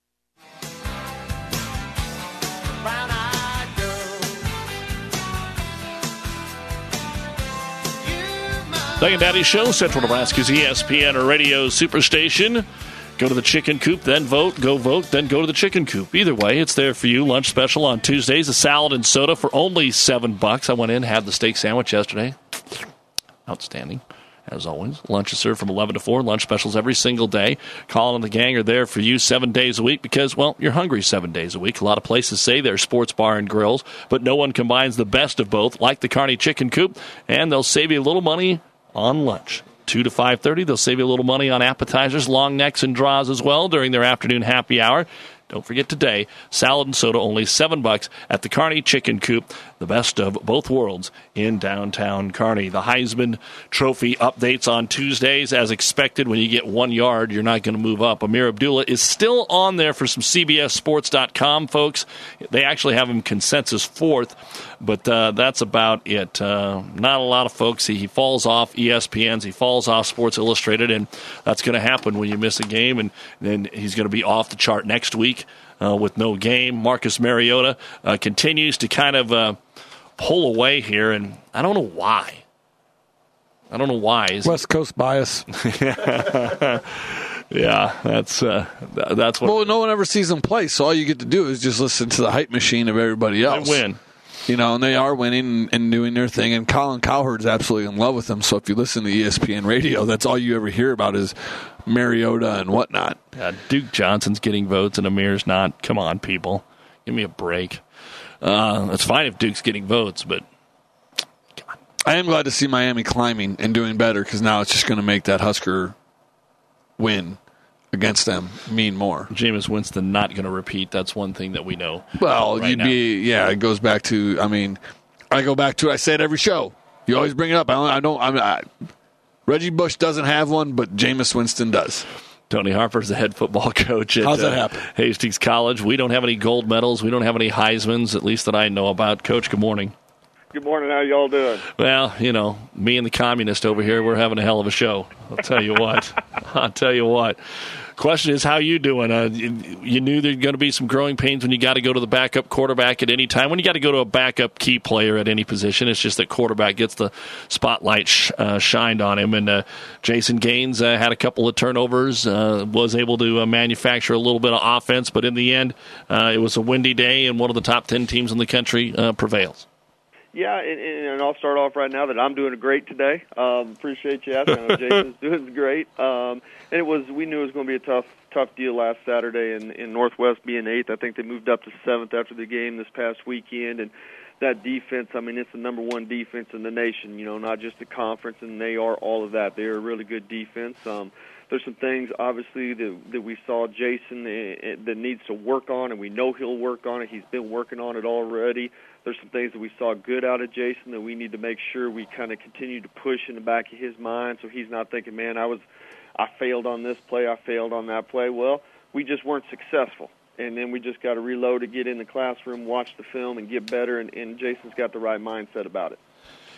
Doug and Daddy Show, Central Nebraska's E S P N Radio Superstation. Go to the Chicken Coop, then vote, go vote, then go to the Chicken Coop. Either way, it's there for you. Lunch special on Tuesdays, a salad and soda for only seven bucks. I went in, had the steak sandwich yesterday. Outstanding. As always, lunch is served from eleven to four. Lunch specials every single day. Colin and the gang are there for you seven days a week because, well, you're hungry seven days a week. A lot of places say they're sports bar and grills, but no one combines the best of both, like the Kearney Chicken Coop, and they'll save you a little money on lunch. two to five thirty, they'll save you a little money on appetizers, long necks, and draws as well during their afternoon happy hour. Don't forget today, salad and soda only seven bucks at the Kearney Chicken Coop, the best of both worlds in downtown Kearney. The Heisman Trophy updates on Tuesdays. As expected, when you get one yard, you're not going to move up. Amir Abdullah is still on there for some C B S Sports dot com folks. They actually have him consensus fourth, but uh, that's about it. Uh, not a lot of folks. He, he falls off E S P N's. He falls off Sports Illustrated, and that's going to happen when you miss a game, and then he's going to be off the chart next week. Uh, with no game. Marcus Mariota uh, continues to kind of uh, pull away here, and I don't know why. I don't know why. Is West it... Coast bias. Yeah, that's uh, th- that's what. Well, no one ever sees them play, so all you get to do is just listen to the hype machine of everybody else. They win. You know, and they are winning and, and doing their thing. And Colin Cowherd's absolutely in love with them. So if you listen to E S P N radio, that's all you ever hear about is Mariota and whatnot. Yeah, Duke Johnson's getting votes and Amir's not. Come on, people. Give me a break. Uh, it's fine if Duke's getting votes, but God. I am glad to see Miami climbing and doing better because now it's just going to make that Husker win against them mean more. Jameis Winston not going to repeat. That's one thing that we know. Well, right you'd now. be, yeah, it goes back to, I mean, I go back to, I say it every show. You always bring it up. I don't, I don't, I mean, I, Reggie Bush doesn't have one, but Jameis Winston does. Tony Harper's the head football coach at How's that uh, happen? Hastings College. We don't have any gold medals. We don't have any Heismans, at least that I know about. Coach, good morning. Good morning. How y'all doing? Well, you know, me and the communist over here, we're having a hell of a show. I'll tell you what. I'll tell you what. Question is, how you doing? Uh, you, you knew there were going to be some growing pains when you got to go to the backup quarterback at any time. When you got to go to a backup key player at any position, it's just that quarterback gets the spotlight sh- uh, shined on him. And uh, Jason Gaines uh, had a couple of turnovers, uh, was able to uh, manufacture a little bit of offense, but in the end, uh, it was a windy day, and one of the top ten teams in the country uh, prevails. Yeah, and, and I'll start off right now that I'm doing great today. Um, appreciate you asking. I know Jason's doing great. Um, and it was we knew it was going to be a tough tough deal last Saturday, and in Northwest being eighth. I think they moved up to seventh after the game this past weekend. And that defense, I mean, it's the number one defense in the nation, you know, not just the conference, and they are all of that. They are a really good defense. Um, there's some things, obviously, that, that we saw Jason uh, that needs to work on, and we know he'll work on it. He's been working on it already. There's some things that we saw good out of Jason that we need to make sure we kind of continue to push in the back of his mind so he's not thinking, man, I was, I failed on this play, I failed on that play. Well, we just weren't successful. And then we just got to reload to get in the classroom, watch the film, and get better, and, and Jason's got the right mindset about it.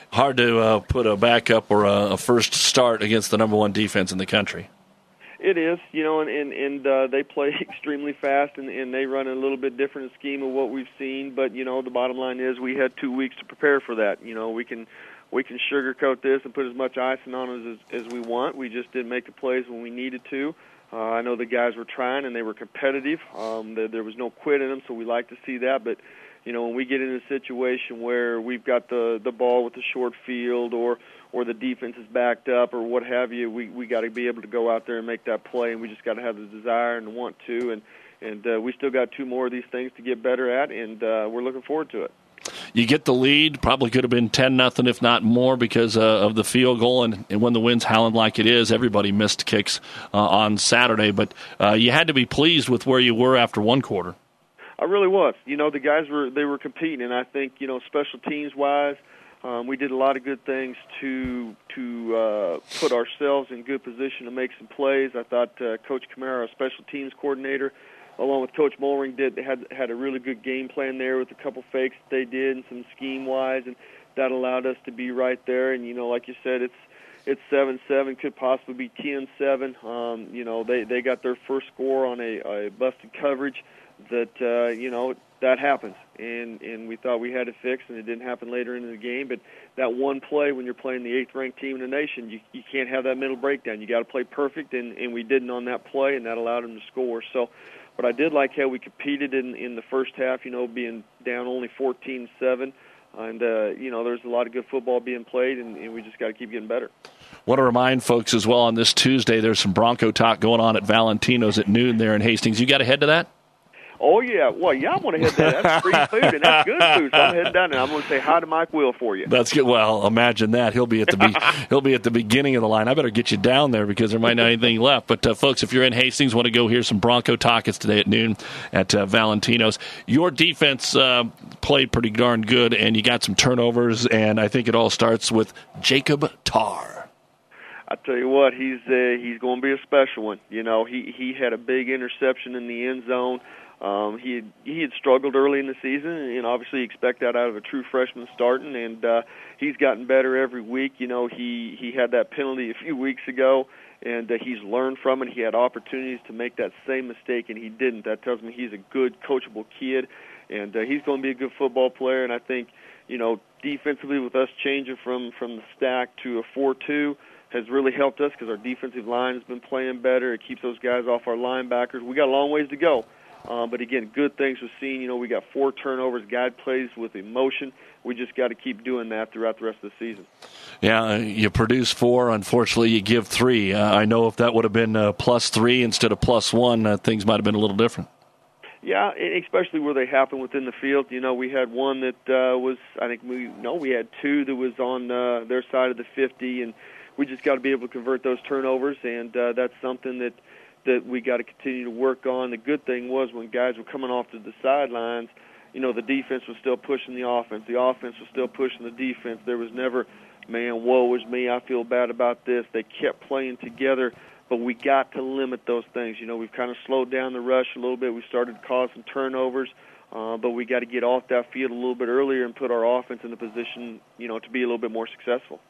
hard to uh, put a backup or a, a first start against the number one defense in the country. It is, you know, and and, and uh, they play extremely fast, and, and they run a little bit different scheme of what we've seen. But you know, the bottom line is we had two weeks to prepare for that. You know, we can we can sugarcoat this and put as much icing on it as, as we want. We just didn't make the plays when we needed to. Uh, I know the guys were trying and they were competitive. Um, there, there was no quit in them, so we like to see that. But you know, when we get in a situation where we've got the the ball with the short field, or or the defense is backed up, or what have you, we we got to be able to go out there and make that play, and we just got to have the desire and the want to, and and uh, we still got two more of these things to get better at, and uh, we're looking forward to it. You get the lead, probably could have been ten nothing, if not more, because uh, of the field goal, and, and when the wind's howling like it is, everybody missed kicks uh, on Saturday, but uh, you had to be pleased with where you were after one quarter. I really was. You know, the guys were they were competing, and I think, you know, special teams wise, um, we did a lot of good things to to uh, put ourselves in good position to make some plays. I thought uh, Coach Kamara, our special teams coordinator, along with Coach Mollering, did had had a really good game plan there with a couple fakes that they did and some scheme wise, and that allowed us to be right there. And you know, like you said, it's it's seven seven, could possibly be ten seven. Um, you know, they they got their first score on a, a busted coverage. That uh, you know that happens, and and we thought we had it fixed, and it didn't happen later in the game. But that one play, when you're playing the eighth ranked team in the nation, you you can't have that middle breakdown. You got to play perfect, and and we didn't on that play, and that allowed them to score. So, but I did like how we competed in in the first half. You know, being down only fourteen seven, and uh, you know there's a lot of good football being played, and, and we just got to keep getting better. Want to remind folks as well, on this Tuesday, there's some Bronco talk going on at Valentino's at noon there in Hastings. You got to head to that? Oh, yeah. Well, yeah, I want to head there. That's free food, and that's good food. So I'm heading down there. I'm going to say hi to Mike Will for you. That's good. Well, imagine that. He'll be at the be- he'll be at the beginning of the line. I better get you down there because there might not be anything left. But, uh, folks, if you're in Hastings, want to go hear some Bronco talk, it's today at noon at uh, Valentino's. Your defense uh, played pretty darn good, and you got some turnovers, and I think it all starts with Jacob Tarr. I tell you what, he's uh, he's going to be a special one. You know, he, he had a big interception in the end zone. Um, he had, he had struggled early in the season, and obviously you expect that out of a true freshman starting. And uh, he's gotten better every week. You know, he he had that penalty a few weeks ago, and uh, he's learned from it. He had opportunities to make that same mistake, and he didn't. That tells me he's a good, coachable kid, and uh, he's going to be a good football player. And I think, you know, defensively with us changing from from the stack to a four two has really helped us because our defensive line has been playing better. It keeps those guys off our linebackers. We got a long ways to go. Um, but, again, good things we've seen. You know, we got four turnovers. Guy plays with emotion. We just got to keep doing that throughout the rest of the season. Yeah, you produce four. Unfortunately, you give three. Uh, I know if that would have been uh, plus three instead of plus one, uh, things might have been a little different. Yeah, especially where they happen within the field. You know, we had one that uh, was, I think we, no, we had two that was on uh, their side of the fifty, and we just got to be able to convert those turnovers, and uh, that's something that – that we got to continue to work on. The good thing was when guys were coming off to the sidelines, you know, the defense was still pushing the offense. The offense was still pushing the defense. There was never, man, woe is me, I feel bad about this. They kept playing together, but we got to limit those things. You know, we've kind of slowed down the rush a little bit. We started to cause some turnovers, uh, but we got to get off that field a little bit earlier and put our offense in a position, you know, to be a little bit more successful.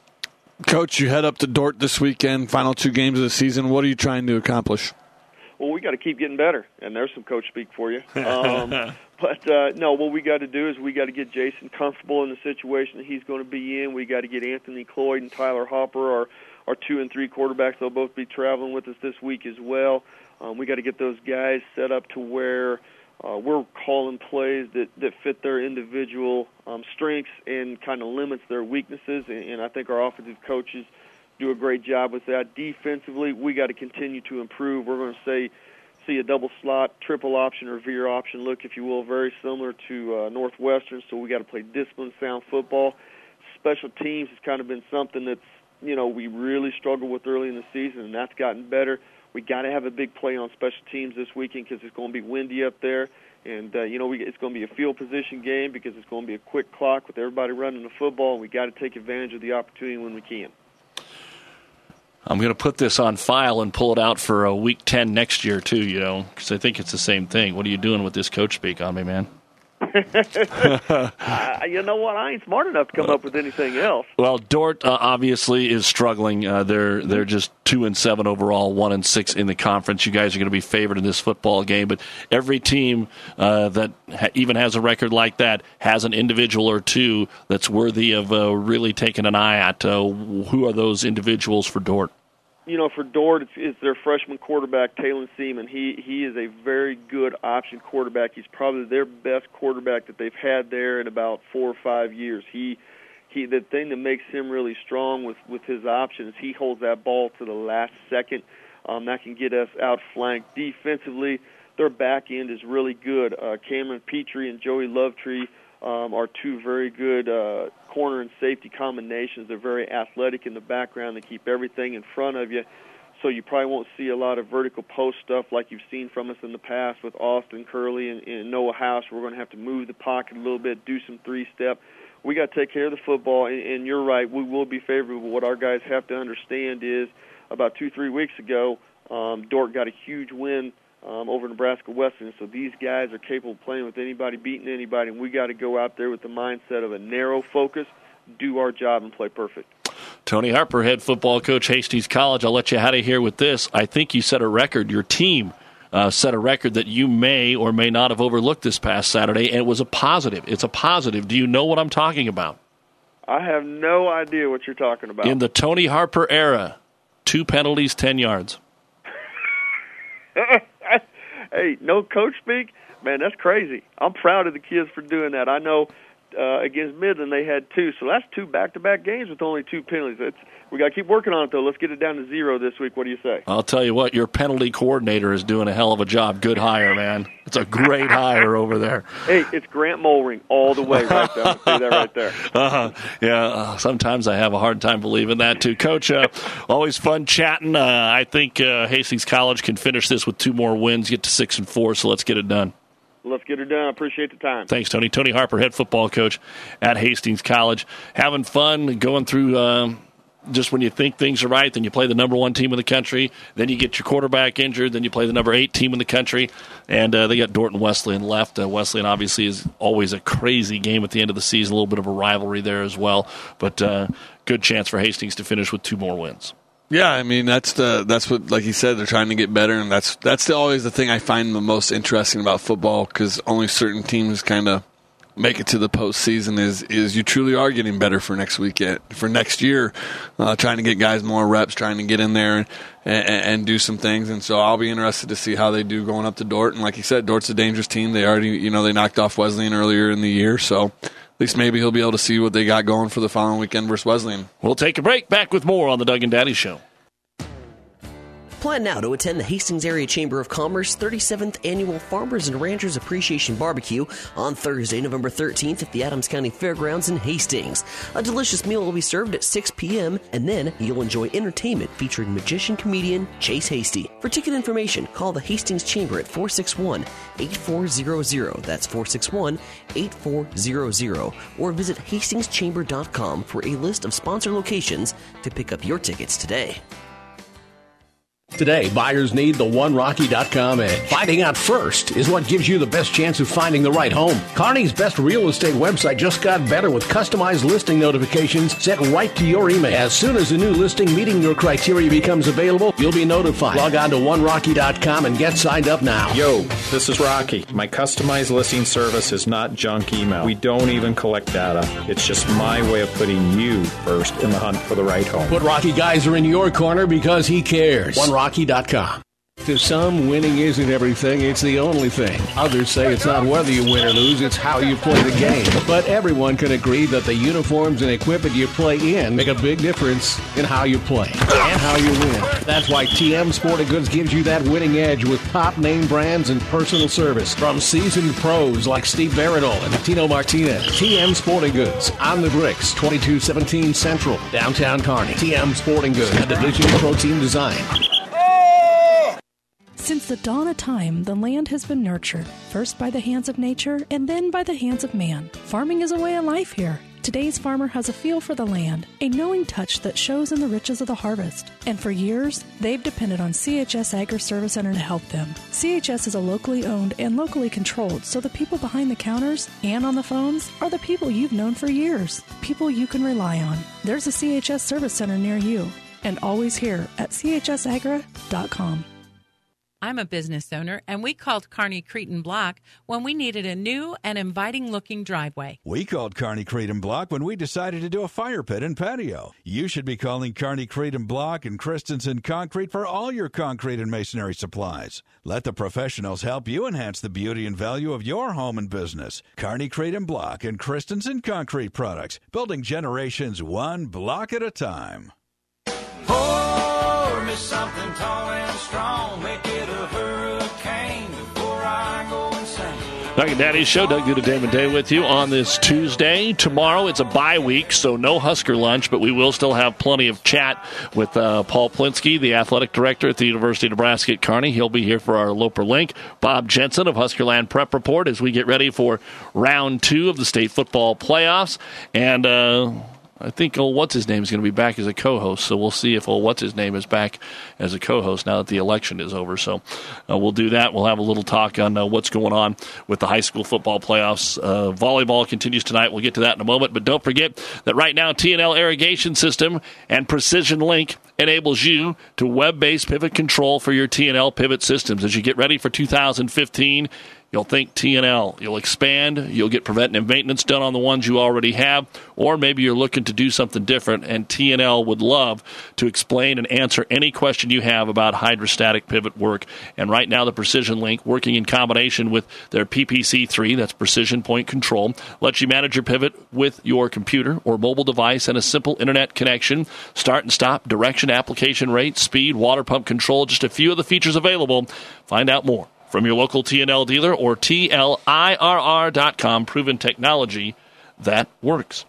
Coach, you head up to Dordt this weekend, final two games of the season. What are you trying to accomplish? Well, we got to keep getting better, and there's some coach speak for you. Um, but, uh, no, what we got to do is we got to get Jason comfortable in the situation that he's going to be in. We got to get Anthony Cloyd and Tyler Hopper, our, our two and three quarterbacks. They'll both be traveling with us this week as well. Um, we got to get those guys set up to where Uh, we're calling plays that, that fit their individual um, strengths and kind of limits their weaknesses, and, and I think our offensive coaches do a great job with that. Defensively, we got to continue to improve. We're going to say see a double slot, triple option, or veer option look, if you will, very similar to uh, Northwestern, so we got to play disciplined, sound football. Special teams has kind of been something that's, you know, we really struggled with early in the season, and that's gotten better. We got to have a big play on special teams this weekend because it's going to be windy up there. And, uh, you know, we, it's going to be a field position game because it's going to be a quick clock with everybody running the football, and we got to take advantage of the opportunity when we can. I'm going to put this on file and pull it out for uh, week ten next year, too, you know, because I think it's the same thing. What are you doing with this coach speak on me, man? uh, you know what? I ain't smart enough to come up with anything else. Well, Dort uh, obviously is struggling. Uh, they're they're just two and seven overall, one and six in the conference. You guys are going to be favored in this football game, but every team uh, that ha- even has a record like that has an individual or two that's worthy of uh, really taking an eye at. Uh, who are those individuals for Dort? You know, for Dort, it's, it's their freshman quarterback, Talon Seaman. He he is a very good option quarterback. He's probably their best quarterback that they've had there in about four or five years. He he the thing that makes him really strong with, with his options, he holds that ball to the last second. Um, that can get us outflanked defensively. Their back end is really good. Uh, Cameron Petrie and Joey Lovetree um, are two very good uh, corner and safety combinations. They're very athletic in the background. They keep everything in front of you, so you probably won't see a lot of vertical post stuff like you've seen from us in the past with Austin Curley and, and Noah House. We're going to have to move the pocket a little bit, do some three-step. We got to take care of the football, and, and you're right, we will be favorable. What our guys have to understand is about two, three weeks ago, um, Dort got a huge win Um, over Nebraska Western, so these guys are capable of playing with anybody, beating anybody, and we got to go out there with the mindset of a narrow focus, do our job, and play perfect. Tony Harper, head football coach, Hastings College. I'll let you out of here with this. I think you set a record. Your team uh, set a record that you may or may not have overlooked this past Saturday, and it was a positive. It's a positive. Do you know what I'm talking about? I have no idea what you're talking about. In the Tony Harper era, two penalties, ten yards. Hey, no coach speak? Man, that's crazy. I'm proud of the kids for doing that. I know uh, against Midland they had two, so that's two back-to-back games with only two penalties. It's, we got to keep working on it, though. Let's get it down to zero this week. What do you say? I'll tell you what, your penalty coordinator is doing a hell of a job. Good hire, man. It's a great hire over there. Hey, it's Grant Mulring all the way right there. I'll say that right there. Uh-huh. Yeah, uh, sometimes I have a hard time believing that, too. Coach, uh, always fun chatting. Uh, I think uh, Hastings College can finish this with two more wins, get to six and four, so let's get it done. Let's get it done. I appreciate the time. Thanks, Tony. Tony Harper, head football coach at Hastings College. Having fun, going through um, just when you think things are right, then you play the number one team in the country, then you get your quarterback injured, then you play the number eight team in the country, and uh, they got Dorton Wesleyan left. Uh, Wesleyan obviously is always a crazy game at the end of the season, a little bit of a rivalry there as well, but uh, good chance for Hastings to finish with two more wins. Yeah, I mean that's the that's what, like you said, they're trying to get better, and that's that's the, always the thing I find the most interesting about football, because only certain teams kind of make it to the postseason. Is is you truly are getting better for next weekend, for next year, uh, trying to get guys more reps, trying to get in there and, and, and do some things. And so I'll be interested to see how they do going up to Dort. And like you said, Dort's a dangerous team. They already, you know, they knocked off Wesleyan earlier in the year, so at least maybe he'll be able to see what they got going for the following weekend versus Wesleyan. We'll take a break. Back with more on the Doug and Daddy Show. Plan now to attend the Hastings Area Chamber of Commerce thirty-seventh Annual Farmers and Ranchers Appreciation Barbecue on Thursday, November thirteenth at the Adams County Fairgrounds in Hastings. A delicious meal will be served at six p.m., and then you'll enjoy entertainment featuring magician-comedian Chase Hasty. For ticket information, call the Hastings Chamber at four six one, eight four zero zero. That's four six one, eight four zero zero. Or visit hastings chamber dot com for a list of sponsor locations to pick up your tickets today. Today, buyers need the one rocky dot com edge. Finding out first is what gives you the best chance of finding the right home. Kearney's best real estate website just got better with customized listing notifications sent right to your email. As soon as a new listing meeting your criteria becomes available, you'll be notified. Log on to one rocky dot com and get signed up now. Yo, this is Rocky. My customized listing service is not junk email. We don't even collect data. It's just my way of putting you first in the hunt for the right home. Put Rocky Geyser in your corner because he cares. one rocky dot com. To some, winning isn't everything, it's the only thing. Others say it's not whether you win or lose, it's how you play the game. But everyone can agree that the uniforms and equipment you play in make a big difference in how you play and how you win. That's why T M Sporting Goods gives you that winning edge with top name brands and personal service from seasoned pros like Steve Baradol and Tino Martinez. T M Sporting Goods on the bricks, twenty-two seventeen Central, downtown Kearney. T M Sporting Goods, a division of Pro Team Design. Since the dawn of time, the land has been nurtured, first by the hands of nature and then by the hands of man. Farming is a way of life here. Today's farmer has a feel for the land, a knowing touch that shows in the riches of the harvest. And for years, they've depended on C H S Agri Service Center to help them. C H S is a locally owned and locally controlled, so the people behind the counters and on the phones are the people you've known for years, people you can rely on. There's a C H S Service Center near you, and always here at C H S agra dot com. I'm a business owner, and we called Kearney Cretin Block when we needed a new and inviting-looking driveway. We called Kearney Cretin Block when we decided to do a fire pit and patio. You should be calling Kearney Cretin Block and Christensen Concrete for all your concrete and masonry supplies. Let the professionals help you enhance the beauty and value of your home and business. Kearney Cretin Block and Christensen Concrete products, building generations one block at a time. Pour me something tall and strong, make it a hurricane before I go insane. Doug and Daddy's Show. Doug Duda, Dave and Day with you on this Tuesday. Tomorrow it's a bye week, so no Husker lunch, but we will still have plenty of chat with uh, Paul Plinsky, the athletic director at the University of Nebraska at Kearney. He'll be here for our Loper Link. Bob Jensen of Huskerland Prep Report as we get ready for round two of the state football playoffs. And uh I think old what's-his-name is going to be back as a co-host, so we'll see if old what's-his-name is back as a co-host now that the election is over. So uh, we'll do that. We'll have a little talk on uh, what's going on with the high school football playoffs. Uh, volleyball continues tonight. We'll get to that in a moment. But don't forget that right now T and L Irrigation System and Precision Link enables you to web-based pivot control for your T and L pivot systems. As you get ready for two thousand fifteen, you'll think T and L. You'll expand. You'll get preventative maintenance done on the ones you already have. Or maybe you're looking to do something different, and T and L would love to explain and answer any question you have about hydrostatic pivot work. And right now, the Precision Link, working in combination with their P P C three, that's Precision Point Control, lets you manage your pivot with your computer or mobile device and a simple internet connection. Start and stop, direction, application rate, speed, water pump control, just a few of the features available. Find out more from your local T and L dealer or T L I R R dot com. Proven technology that works.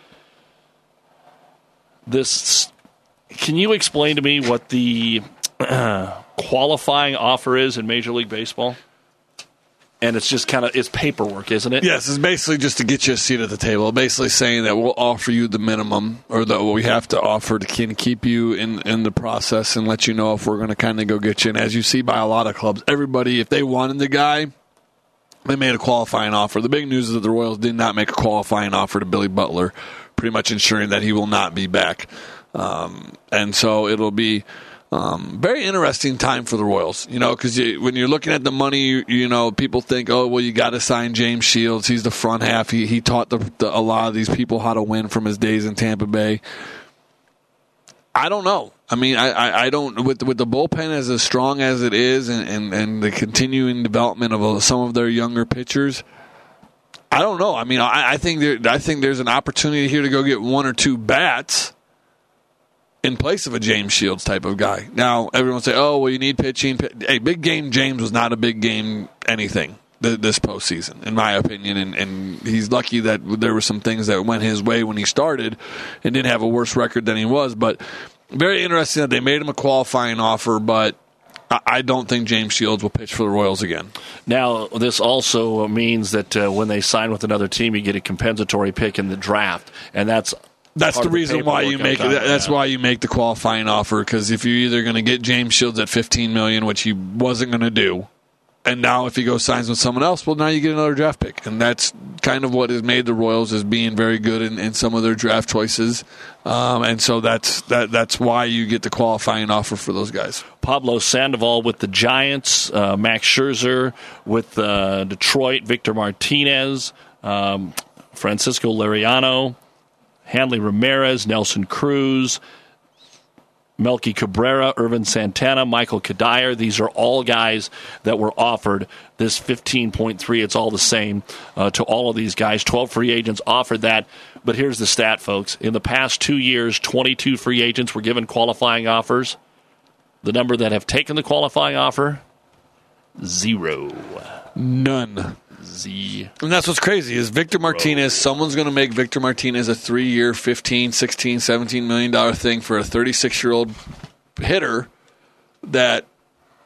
This, can you explain to me what the uh, qualifying offer is in Major League Baseball? And it's just kind of, it's paperwork, isn't it? Yes, it's basically just to get you a seat at the table. Basically saying that we'll offer you the minimum, or that what we have to offer to kind of keep you in, in the process and let you know if we're going to kind of go get you. And as you see by a lot of clubs, everybody, if they wanted the guy, they made a qualifying offer. The big news is that the Royals did not make a qualifying offer to Billy Butler, pretty much ensuring that he will not be back. Um, and so it'll be Um, very interesting time for the Royals, you know, because you, when you're looking at the money, you, you know, people think, oh, well, you got to sign James Shields. He's the front half. He he taught the, the, a lot of these people how to win from his days in Tampa Bay. I don't know. I mean, I, I, I don't with with the bullpen as as strong as it is, and, and, and the continuing development of some of their younger pitchers. I don't know. I mean, I, I think there I think there's an opportunity here to go get one or two bats in place of a James Shields type of guy. Now, everyone say, oh, well, you need pitching. Hey, big game James was not a big game anything this postseason, in my opinion, and, and he's lucky that there were some things that went his way when he started and didn't have a worse record than he was. But very interesting that they made him a qualifying offer, but I don't think James Shields will pitch for the Royals again. Now, this also means that uh, when they sign with another team, you get a compensatory pick in the draft, and that's That's the reason why you make it. That's why you make the qualifying offer, because if you're either going to get James Shields at fifteen million dollars, which he wasn't going to do, and now if he goes signs with someone else, well, now you get another draft pick, and that's kind of what has made the Royals as being very good in, in some of their draft choices, um, and so that's that. That's why you get the qualifying offer for those guys. Pablo Sandoval with the Giants, uh, Max Scherzer with uh, Detroit, Victor Martinez, um, Francisco Liriano, Hanley Ramirez, Nelson Cruz, Melky Cabrera, Irvin Santana, Michael Kadire. These are all guys that were offered this fifteen point three. It's all the same uh, to all of these guys. twelve free agents offered that. But here's the stat, folks. In the past two years, twenty-two free agents were given qualifying offers. The number that have taken the qualifying offer, zero. None. Z. And that's what's crazy is Victor Martinez, someone's going to make Victor Martinez a three-year, fifteen, sixteen, seventeen million dollars thing for a thirty-six-year-old hitter that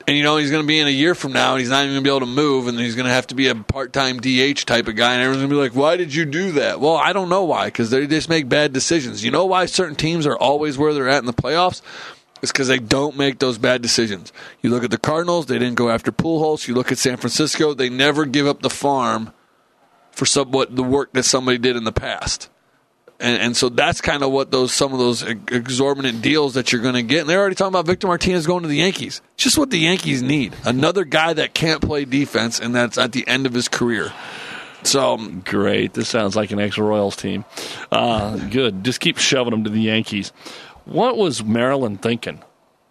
And, you know, he's going to be in a year from now, and he's not even going to be able to move, and he's going to have to be a part-time D H type of guy, and everyone's going to be like, why did you do that? Well, I don't know why, because they just make bad decisions. You know why certain teams are always where they're at in the playoffs? It's because they don't make those bad decisions. You look at the Cardinals, they didn't go after Pujols. You look at San Francisco, they never give up the farm for some, what the work that somebody did in the past. And, and so that's kind of what those some of those exorbitant deals that you're going to get. And they're already talking about Victor Martinez going to the Yankees. It's just what the Yankees need. Another guy that can't play defense, and that's at the end of his career. So great. This sounds like an ex-Royals team. Uh, good. Just keep shoving them to the Yankees. What was Maryland thinking?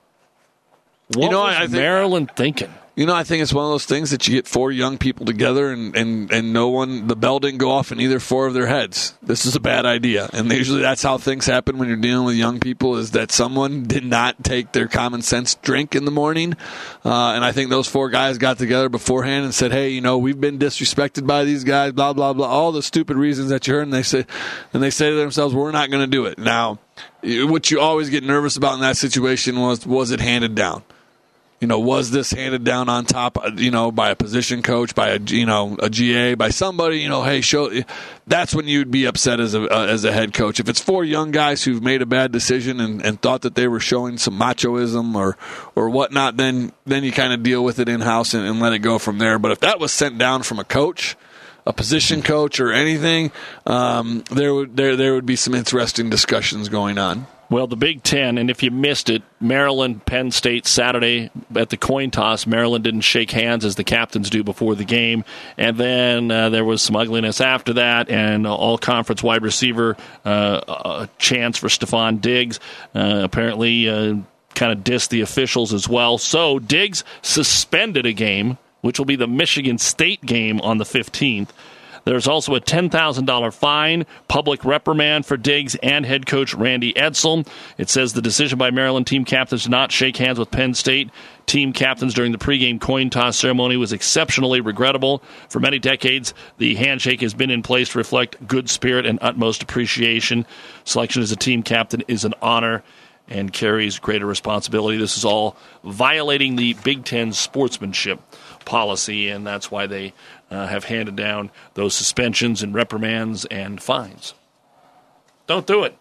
What you know, was I think, Maryland thinking? You know, I think it's one of those things that you get four young people together and, and, and no one, the bell didn't go off in either four of their heads. This is a bad idea. And usually that's how things happen when you're dealing with young people, is that someone did not take their common sense drink in the morning. Uh, and I think those four guys got together beforehand and said, hey, you know, we've been disrespected by these guys, blah, blah, blah, all the stupid reasons that you heard. And they say, and they say to themselves, we're not going to do it. Now, what you always get nervous about in that situation was, was it handed down? You know, was this handed down on top, you know, by a position coach, by a, you know, a G A, by somebody, you know, hey, show. That's when you'd be upset as a uh, as a head coach. If it's four young guys who've made a bad decision and, and thought that they were showing some machoism or or whatnot, then then you kind of deal with it in house and, and let it go from there. But if that was sent down from a coach, a position coach, or anything, um, there would there there would be some interesting discussions going on. Well, the Big Ten, and if you missed it, Maryland, Penn State, Saturday at the coin toss. Maryland didn't shake hands as the captains do before the game. And then uh, there was some ugliness after that, and all-conference wide receiver uh, a chance for Stephon Diggs. Uh, apparently uh, kind of dissed the officials as well. So Diggs suspended a game, which will be the Michigan State game on the fifteenth. There's also a ten thousand dollars fine, public reprimand for Diggs and head coach Randy Edsall. It says the decision by Maryland team captains to not shake hands with Penn State team captains during the pregame coin toss ceremony was exceptionally regrettable. For many decades, the handshake has been in place to reflect good spirit and utmost appreciation. Selection as a team captain is an honor and carries greater responsibility. This is all violating the Big Ten sportsmanship policy, and that's why they uh, have handed down those suspensions and reprimands and fines. Don't do it.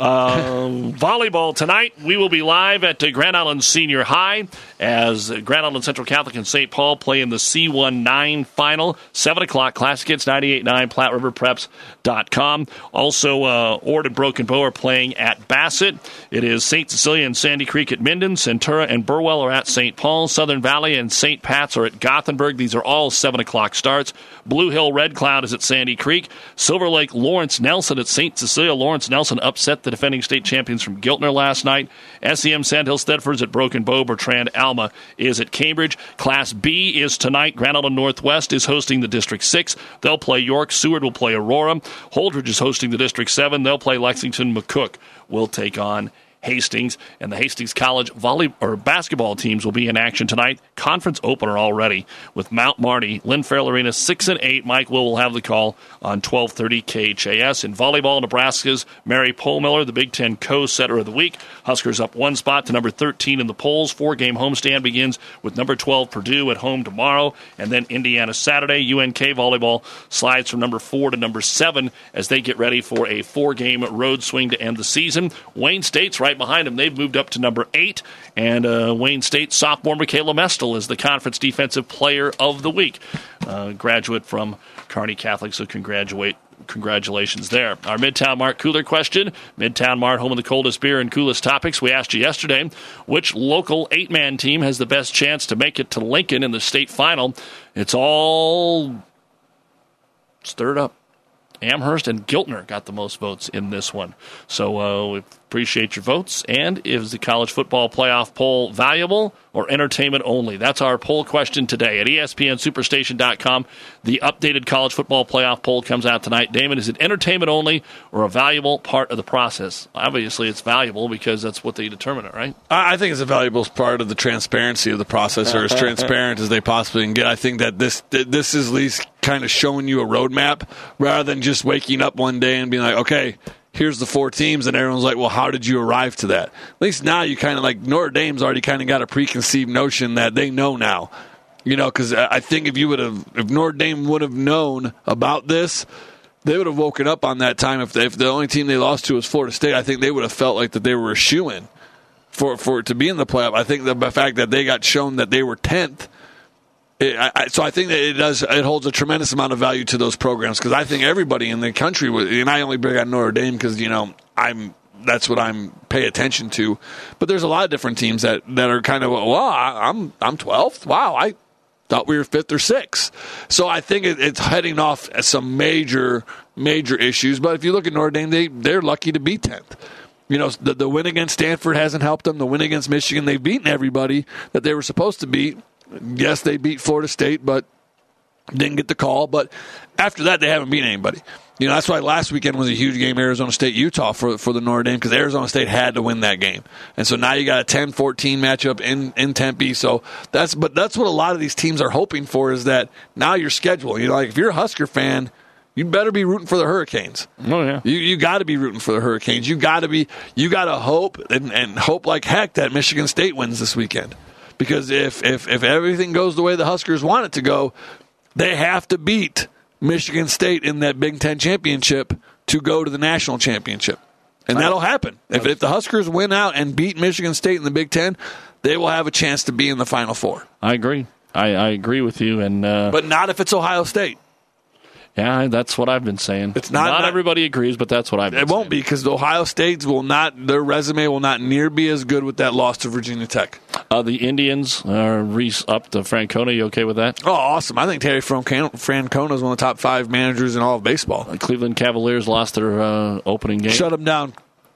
Um, volleyball tonight. We will be live at uh, Grand Island Senior High as uh, Grand Island Central Catholic and Saint Paul play in the C one nine final. seven o'clock, Classic Hits ninety-eight point nine, Platte River Preps dot com. Also, uh, Ord and Broken Bow are playing at Bassett. It is Saint Cecilia and Sandy Creek at Minden. Centura and Burwell are at Saint Paul. Southern Valley and Saint Pat's are at Gothenburg. These are all seven o'clock starts. Blue Hill Red Cloud is at Sandy Creek. Silver Lake Lawrence Nelson at Saint Cecilia. Lawrence Nelson upset the defending state champions from Giltner last night. S E M Sandhill Stedford's at Broken Bow. Bertrand Alma is at Cambridge. Class B is tonight. Grand Island Northwest is hosting the District six. They'll play York. Seward will play Aurora. Holdridge is hosting the District seven. They'll play Lexington. McCook will take on Hastings, and the Hastings College volley or basketball teams will be in action tonight. Conference opener already with Mount Marty, Lynn Farrell Arena, six and eight. Mike Will will have the call on twelve thirty K H A S. In volleyball, Nebraska's Mary Polmiller, the Big Ten co-setter of the week. Huskers up one spot to number thirteen in the polls. Four-game homestand begins with number twelve Purdue at home tomorrow, and then Indiana Saturday. U N K volleyball slides from number four to number seven as they get ready for a four-game road swing to end the season. Wayne State's right behind them. They've moved up to number eight, and uh, Wayne State sophomore Michaela Mestel is the conference defensive player of the week. Uh, graduate from Kearney Catholic, so congratulate. Congratulations there. Our Midtown Mart cooler question. Midtown Mart, home of the coldest beer and coolest topics. We asked you yesterday, which local eight-man team has the best chance to make it to Lincoln in the state final? It's all stirred up. Amherst and Giltner got the most votes in this one. So uh, we appreciate your votes. And is the college football playoff poll valuable or entertainment only? That's our poll question today at E S P N Superstation dot com. The updated college football playoff poll comes out tonight. Damon, is it entertainment only or a valuable part of the process? Obviously, it's valuable because that's what they determine it, right? I think it's a valuable part of the transparency of the process, or as transparent as they possibly can get. I think that this this is at least kind of showing you a roadmap rather than just waking up one day and being like, okay, here's the four teams, and everyone's like, well, how did you arrive to that? At least now you kind of like Notre Dame's already kind of got a preconceived notion that they know now. You know, because I think if you would have, if Notre Dame would have known about this, they would have woken up on that time. If they, if the only team they lost to was Florida State, I think they would have felt like that they were a shoo-in for for it to be in the playoff. I think the fact that they got shown that they were tenth. It, I, so I think that it does. It holds a tremendous amount of value to those programs because I think everybody in the country would, and I only bring on Notre Dame because you know I'm that's what I'm pay attention to. But there's a lot of different teams that, that are kind of well, I'm I'm twelfth. Wow, I thought we were fifth or sixth. So I think it, it's heading off at some major major issues. But if you look at Notre Dame, they they're lucky to be tenth. You know, the, the win against Stanford hasn't helped them. The win against Michigan, they've beaten everybody that they were supposed to beat. Yes, they beat Florida State, but didn't get the call. But after that, they haven't beaten anybody. You know, that's why last weekend was a huge game, Arizona State-Utah for for the Notre Dame, because Arizona State had to win that game. And so now you got a ten fourteen matchup in, in Tempe. So that's but that's what a lot of these teams are hoping for is that now your schedule. You know, like if you're a Husker fan, you better be rooting for the Hurricanes. Oh yeah, you you got to be rooting for the Hurricanes. You got to be you got to hope and, and hope like heck that Michigan State wins this weekend. Because if, if, if everything goes the way the Huskers want it to go, they have to beat Michigan State in that Big Ten championship to go to the national championship. And that'll happen. If, if the Huskers win out and beat Michigan State in the Big Ten, they will have a chance to be in the Final Four. I agree. I, I agree with you. And uh, But not if it's Ohio State. Yeah, that's what I've been saying. It's not, not, not everybody agrees, but that's what I've been it saying. It won't be because the Ohio States will not, their resume will not near be as good with that loss to Virginia Tech. Uh, the Indians are re-up to Francona. You okay with that? Oh, awesome. I think Terry Francona is one of the top five managers in all of baseball. The Cleveland Cavaliers lost their uh, opening game. Shut them down.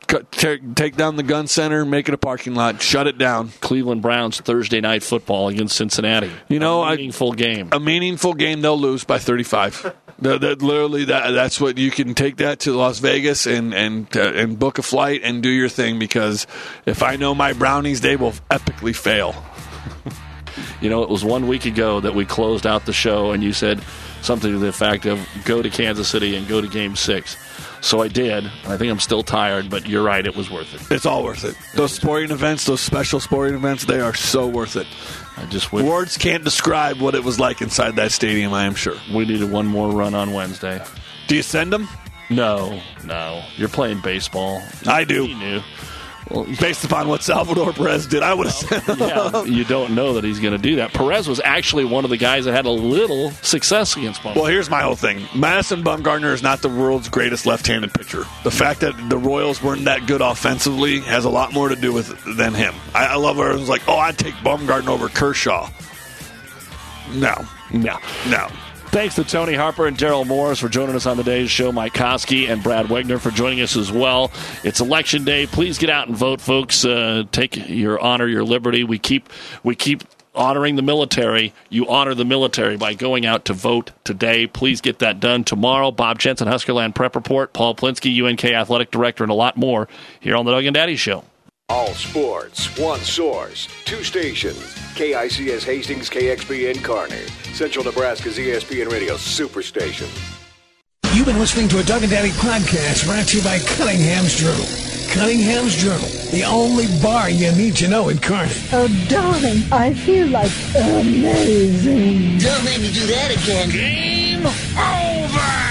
Take down the gun center, make it a parking lot, shut it down. Cleveland Browns Thursday night football against Cincinnati. You know, a meaningful I, game. A meaningful game. They'll lose by thirty-five. that, that literally, that that's what you can take that to Las Vegas and and uh, and book a flight and do your thing. Because if I know my Brownies, they will epically fail. You know, it was one week ago that we closed out the show, and you said something to the effect of go to Kansas City and go to Game Six. So I did. I think I'm still tired, but you're right. It was worth it. It's all worth it. Those sporting events, those special sporting events, they are so worth it. I just wish words can't describe what it was like inside that stadium, I am sure. We needed one more run on Wednesday. Do you send them? No, no. You're playing baseball. I do. He knew. Well, based upon what Salvador Perez did, I would have sent them. Yeah, you don't know that he's going to do that. Perez was actually one of the guys that had a little success against Bumgarner. Well, here's my whole thing. Madison Bumgarner is not the world's greatest left-handed pitcher. The fact that the Royals weren't that good offensively has a lot more to do with it than him. I, I love where everyone's like, oh, I'd take Bumgarner over Kershaw. No. No. No. Thanks to Tony Harper and Daryl Morris for joining us on today's show. Mike Koski and Brad Wegner for joining us as well. It's Election Day. Please get out and vote, folks. Uh, take your honor, your liberty. We keep we keep honoring the military. You honor the military by going out to vote today. Please get that done tomorrow. Bob Jensen, Huskerland Prep Report, Paul Plinsky, U N K Athletic Director, and a lot more here on the Doug and Daddy Show. All sports, one source, two stations. K I C S Hastings, K X P N Kearney. Central Nebraska's E S P N Radio Superstation. You've been listening to a Doug and Daddy podcast brought to you by Cunningham's Journal. Cunningham's Journal, the only bar you need to know in Kearney. Oh, darling, I feel like amazing. Don't make me do that again. Game over!